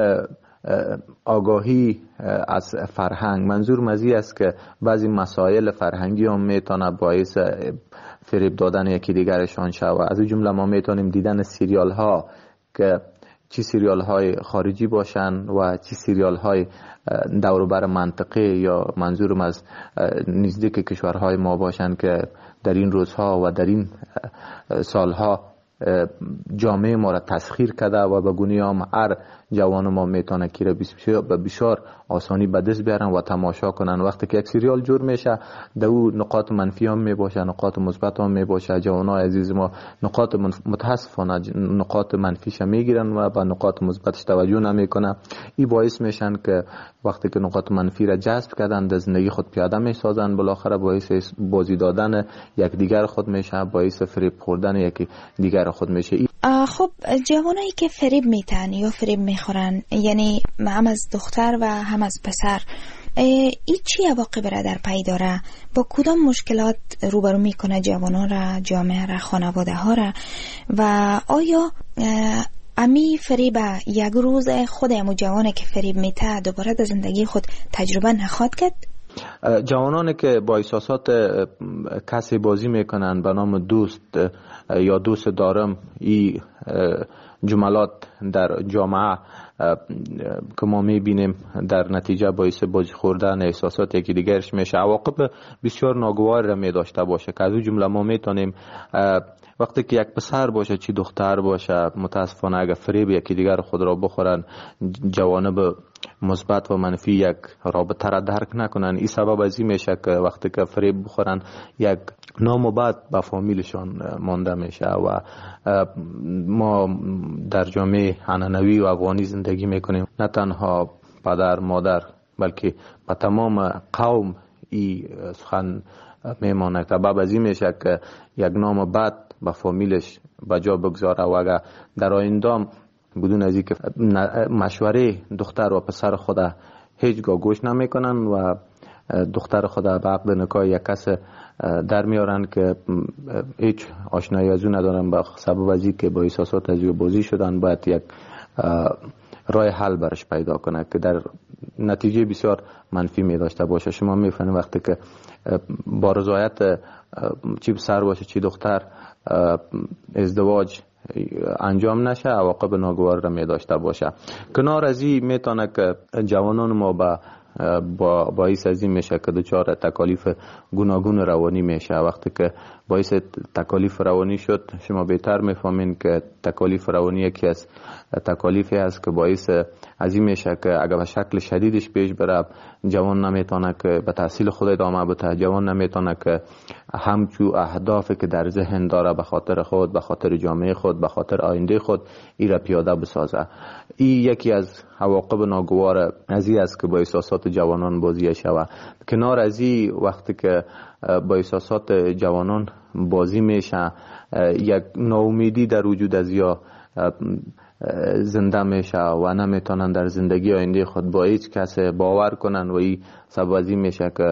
آگاهی از فرهنگ، منظور مزی است که بعضی مسائل فرهنگی هم میتونه باعث فریب دادن یکی دیگرشان شود. از این جمله ما میتونیم دیدن سریال ها که چی سریال های خارجی باشن و چی سریال های دوروبر منطقه یا منظورم از نزدیک کشورهای ما باشن که در این روزها و در این سالها جامعه ما را تسخیر کرده و به گونه هم هر جوان ما میتونه که به بسیار آسانی به دست بیارن و تماشا کنن. وقتی که یک سریال جور میشه در او نقاط منفی هم میباشه، نقاط مثبت هم میباشه. جوانای عزیز ما نقاط متاسفانه نقاط منفیش میگیرن و به نقاط مثبتش توجه نمیکنن. این باعث میشن که وقتی که نقاط منفی را جذب کردن در زندگی خود پیاده میسازن، بالاخره باعث بازی دادن یک دیگر خود میشه، باعث فریب خوردن یک دیگر خود میشه. خب جوانایی که فریب میتن یا فریب میخورن، یعنی هم از دختر و هم از پسر، این چی عواقب را در پی داره؟ با کدام مشکلات روبرو میکنه جوانان را، جامعه را، خانواده ها را؟ و آیا امی فریب یک روز خود امو جوانه که فریب میته دوباره در زندگی خود تجربه نخواهد کرد؟ جوانانی که با احساسات کسی بازی میکنن به نام دوست یا دوست دارم، این جملات در جامعه که ما میبینیم در نتیجه باعث بازی خوردن احساسات یکی دیگرش میشه، عواقب بسیار ناگوار را میداشته باشه که از اون جمله ما میتونیم وقتی که یک پسر باشه چی دختر باشه، متاسفانه اگر فریب یکی دیگر خود را بخورن، جوانب مثبت و منفی یک رابطه را درک نکنن. این سبب از این میشه که وقتی که فریب بخورن یک نام و بد به فامیلشان مانده میشه و ما در جامعه عنعنوی و افغانی زندگی میکنیم. نه تنها پدر مادر بلکه به تمام قوم این سخن میمانه. سبب از این میشه که یک نام بد به فامیلش بجا بگذاره و اگر در آینده بدون از اینکه مشوره دختر و پسر خود هیچگاه گوش نمیکنن و دختر خود به عقد نکاح یک کس در میارن که هیچ آشنایی از او ندارن، به سبب از اینکه با احساسات از او بازی شدن، باید یک راه حل برش پیدا کنه که در نتیجه بسیار منفی می داشته باشه. شما میفهمید وقتی که با رضایت چی پسر باشه چی دختر ازدواج انجام نشه، عواقب ناگوار را می داشته باشه. کنار از این میتونه که جوانان ما با با باعث از این میشه که دچار تکالیف گوناگون روانی میشه. وقتی که باعث تکالیف روانی شد، شما بهتر میفهمین که تکالیف روانی یکی از تکالیفی است که باعث از این میشه که اگر به شکل شدیدش پیش بره، جوان نمیتونه که به تحصیل خود ادامه بده، جوان نمیتونه که همچو اهدافی که در ذهن داره به خاطر خود، به خاطر جامعه خود، به خاطر آینده خود ای را پیاده بسازه. این یکی از عواقب ناگوار از این است که با احساسات جوانان بازی شود. کنار از این وقتی که با احساسات جوانان بازی میشه، یک ناامیدی در وجود از یا زنده میشه و نمیتونن در زندگی آینده خود با هیچ کس باور کنن و این سبب از این میشه که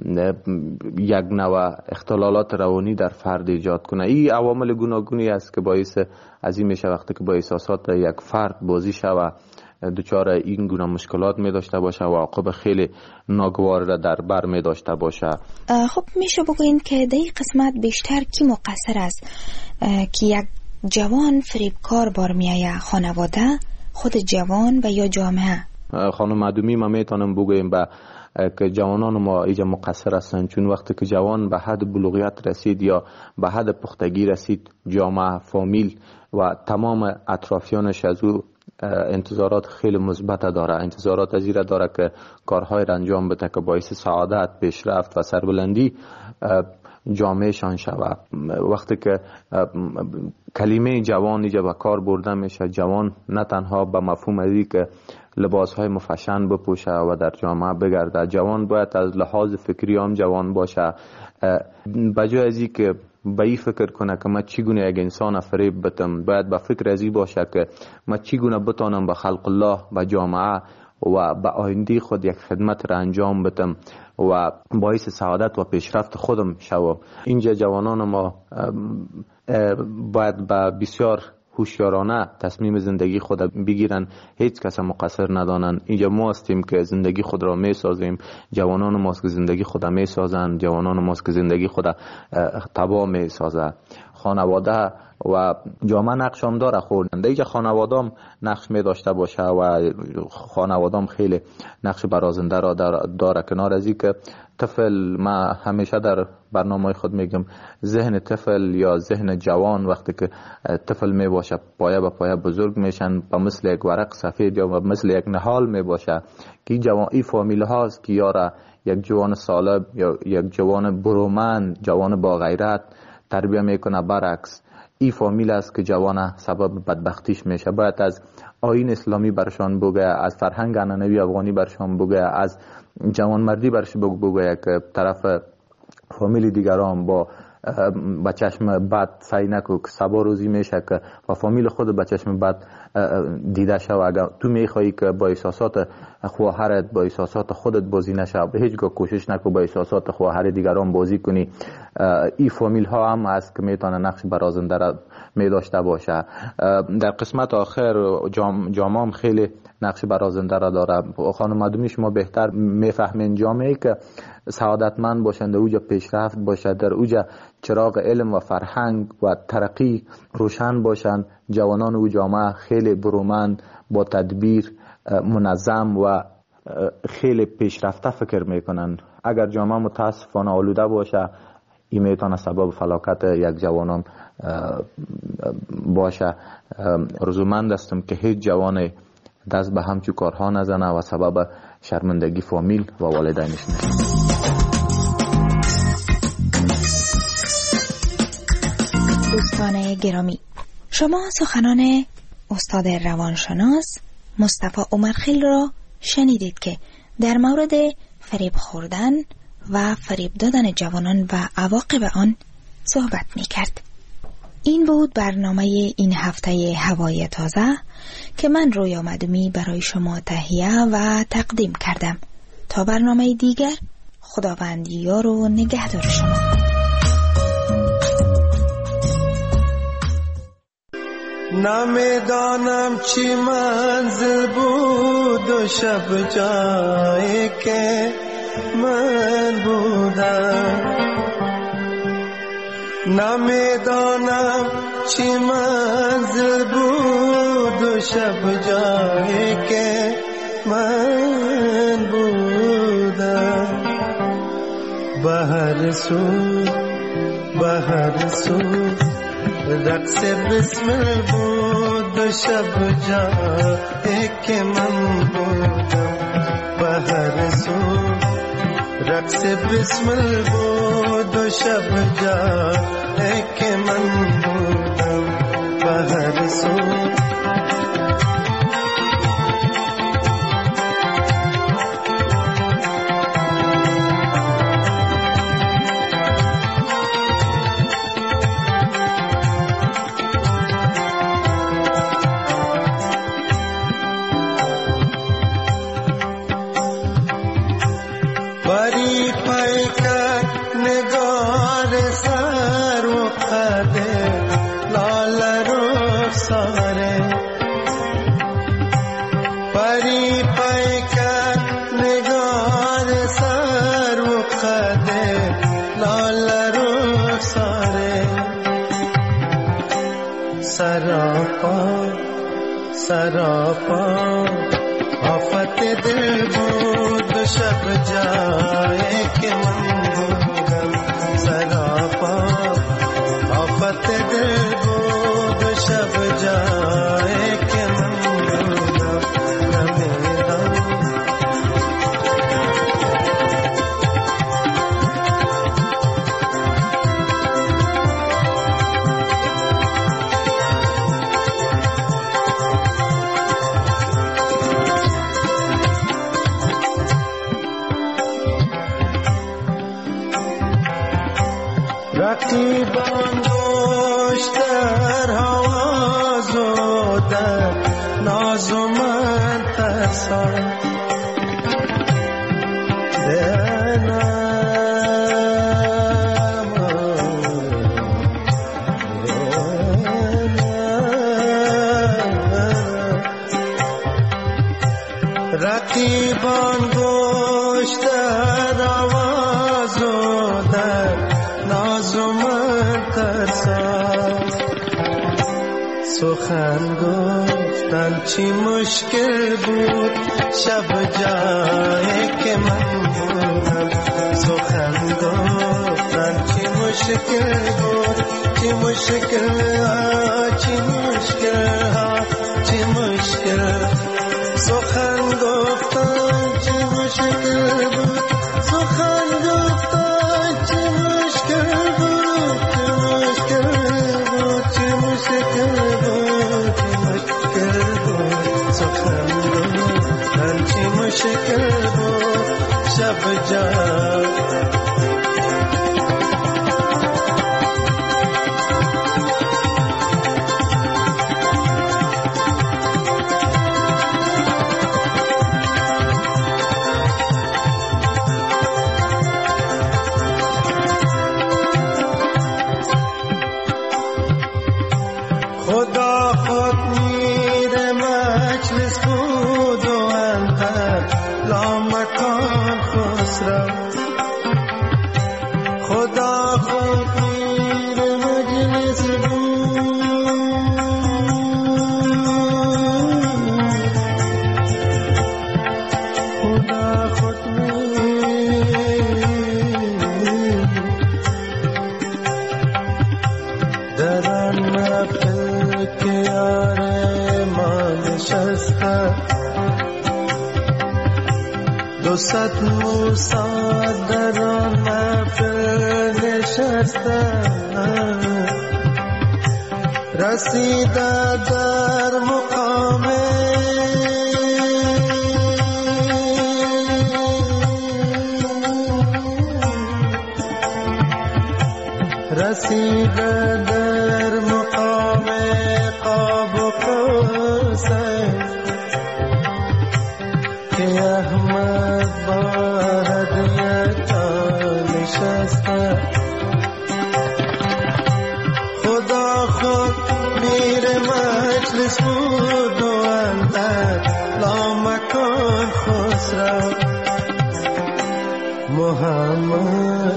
یک نوع اختلالات روانی در فرد ایجاد کنه. این عوامل گوناگونی است که باعث از این میشه وقتی که با احساسات یک فرد بازی شود دچار این گونه مشکلات می داشته باشه و عواقب خیلی ناگوار را در بر می داشته باشه. خب میشه بگوین که در این قسمت بیشتر کی مقصر است که یک جوان فریبکار بار میایه؟ خانواده، خود جوان و یا جامعه؟ خانم معدومی ما میتونم بگویم با که جوانان ما ایجا مقصر هستند، چون وقتی که جوان به حد بلوغیت رسید یا به حد پختگی رسید، جامعه، فامیل و تمام اطرافیانش از او انتظارات خیلی مثبت داره. انتظارات از این داره که کارهای را انجام بده که باعث سعادت، پیشرفت و سربلندی جامعه شان شود. وقتی که کلمه جوان اینجا به کار برده میشه، جوان نه تنها به مفهوم ازی که لباس های مفشن بپوشه و در جامعه بگرده، جوان باید از لحاظ فکری هم جوان باشه. بجای ازی که به این فکر کنه که من چگونه یک انسان فریب بتم، باید به فکر ازی باشه که من چگونه بتانم به خلق الله، به جامعه و به آینده خود یک خدمت را انجام بتم و باعث سعادت و پیشرفت خودم شوم. اینجا جوانان ما باید به بسیار هوشیارانه تصمیم زندگی خود بگیرن، هیچ کس مقصر ندانن. اینجا ما هستیم که زندگی خود را می سازیم، جوانان ماست که زندگی خود می سازن، جوانان ماست که زندگی خود تباه می سازه. خانواده و جامعه نقش هم داره خوردن. دیگه خانواده هم نقش می داشته باشه و خانواده هم خیلی نقش برازنده را داره. کنار از این که طفل، ما همیشه در برنامه خود میگم ذهن طفل یا ذهن جوان وقتی که طفل می باشه پایه به پایه بزرگ میشن، به مثل یک ورق سفید یا مثل یک نهال می باشه که جوان این فامیل هاست که یاره یک جوان سالب یا یک جوان برومند، جوان با غیرت تربیه میکنه. برعکس این فامیل است که جوان سبب بدبختیش میشه. باید از آیین اسلامی برشان بگه، از فرهنگ عنعنوی افغانی برشان بگه، از جوان مردی برش بگه که طرف فامیل دیگران با با چشم بد سعی نکو که سبا روزی میشه که و فامیل خود با چشم بد دیده شو. اگر تو میخوایی که با احساسات خواهرت، با احساسات خودت بازی نشه، هیچگاه کوشش نکو با احساسات خواهر دیگران بازی کنی. این فامیل ها هم هست که میتونه نقش برازنده را می داشته باشه. در قسمت آخر جام جامعه هم خیلی نقش برازنده را داره. خانم معدومی شما بهتر میفهمین جامعه که سعادتمند باشند، اوجا پیشرفت باشه، در اوجا چراغ علم و فرهنگ و ترقی روشن باشند، جوانان او جامعه خیلی برومند، با تدبیر، منظم و خیلی پیشرفته فکر میکنن. اگر جامعه متاسفانه آلوده باشه، این میتونه سبب فلاکت یک جوانان باشه. رزومند هستم که هیچ جوان دست به همچو کارها نزنه و سبب شرمندگی فامیل و والدینش میشه. دوستان گرامی، شما سخنان استاد روانشناس مصطفی عمرخیل را شنیدید که در مورد فریب خوردن و فریب دادن جوانان و عواقب آن صحبت می کرد. این بود برنامه این هفته هوای تازه که من رویا مدومی برای شما تهیه و تقدیم کردم. تا برنامه دیگر، خداوند یار و نگهدار شما. نمیدانم چی منزل بود و شب جایی که من بودم، نمیدانم چی منزل بود و شب جایی که من بودم. به هر سو به هر سو رقص بسمل بود و شب جایی که من بودم. به هر سو رقص بسمل بود و شب جایی که من بودم. به هر سو सरापा आफत दिल بود शब जाए के मंगल सरापा आफत दिल بود शब जाए के मंगल नमेदा رقیبان گوشتر حواز و در ناز و من ترسان دنم رقیبان گوشتر حواز و در ناز و من ترسان سخن گفتن چی مشکل بود شب جایی که من بودم سخن گفتن چی مشکل بود چی مشکل ها چی مشکل ها چی مشکل سخن گفتن چی مشکل بود سخن گفتن چی مشکل بود چی مشکل بود چی مشکل بود چی مشکل بود سخن گفتن چی مشکل بود شب جان دوست موسا در محفل نشسته رسیده در مقام رسیده در مقام قاب و قوسین که احمد با هدیت نشسته خدا خود میره مجلس بود و اندر لامکان خسرو محمد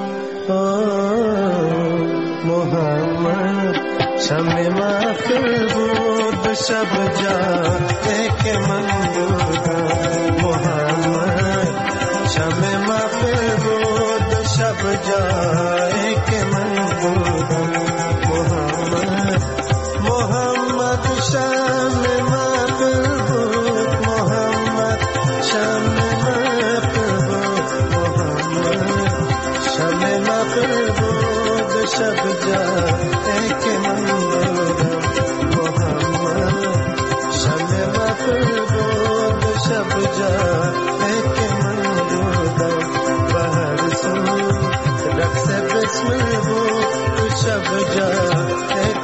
محمد شمع محفل بود شب جاده که من بودم محمد شمع محفل بود شب جاده که من بودم محمد محمد شمع محفل بود محمد شمع محفل بود محمد شمع محفل بود شب جاده که من بودم محمد شمع محفل بود شب جاده که من بودم و هر سو رقص بسمل بود شب جاده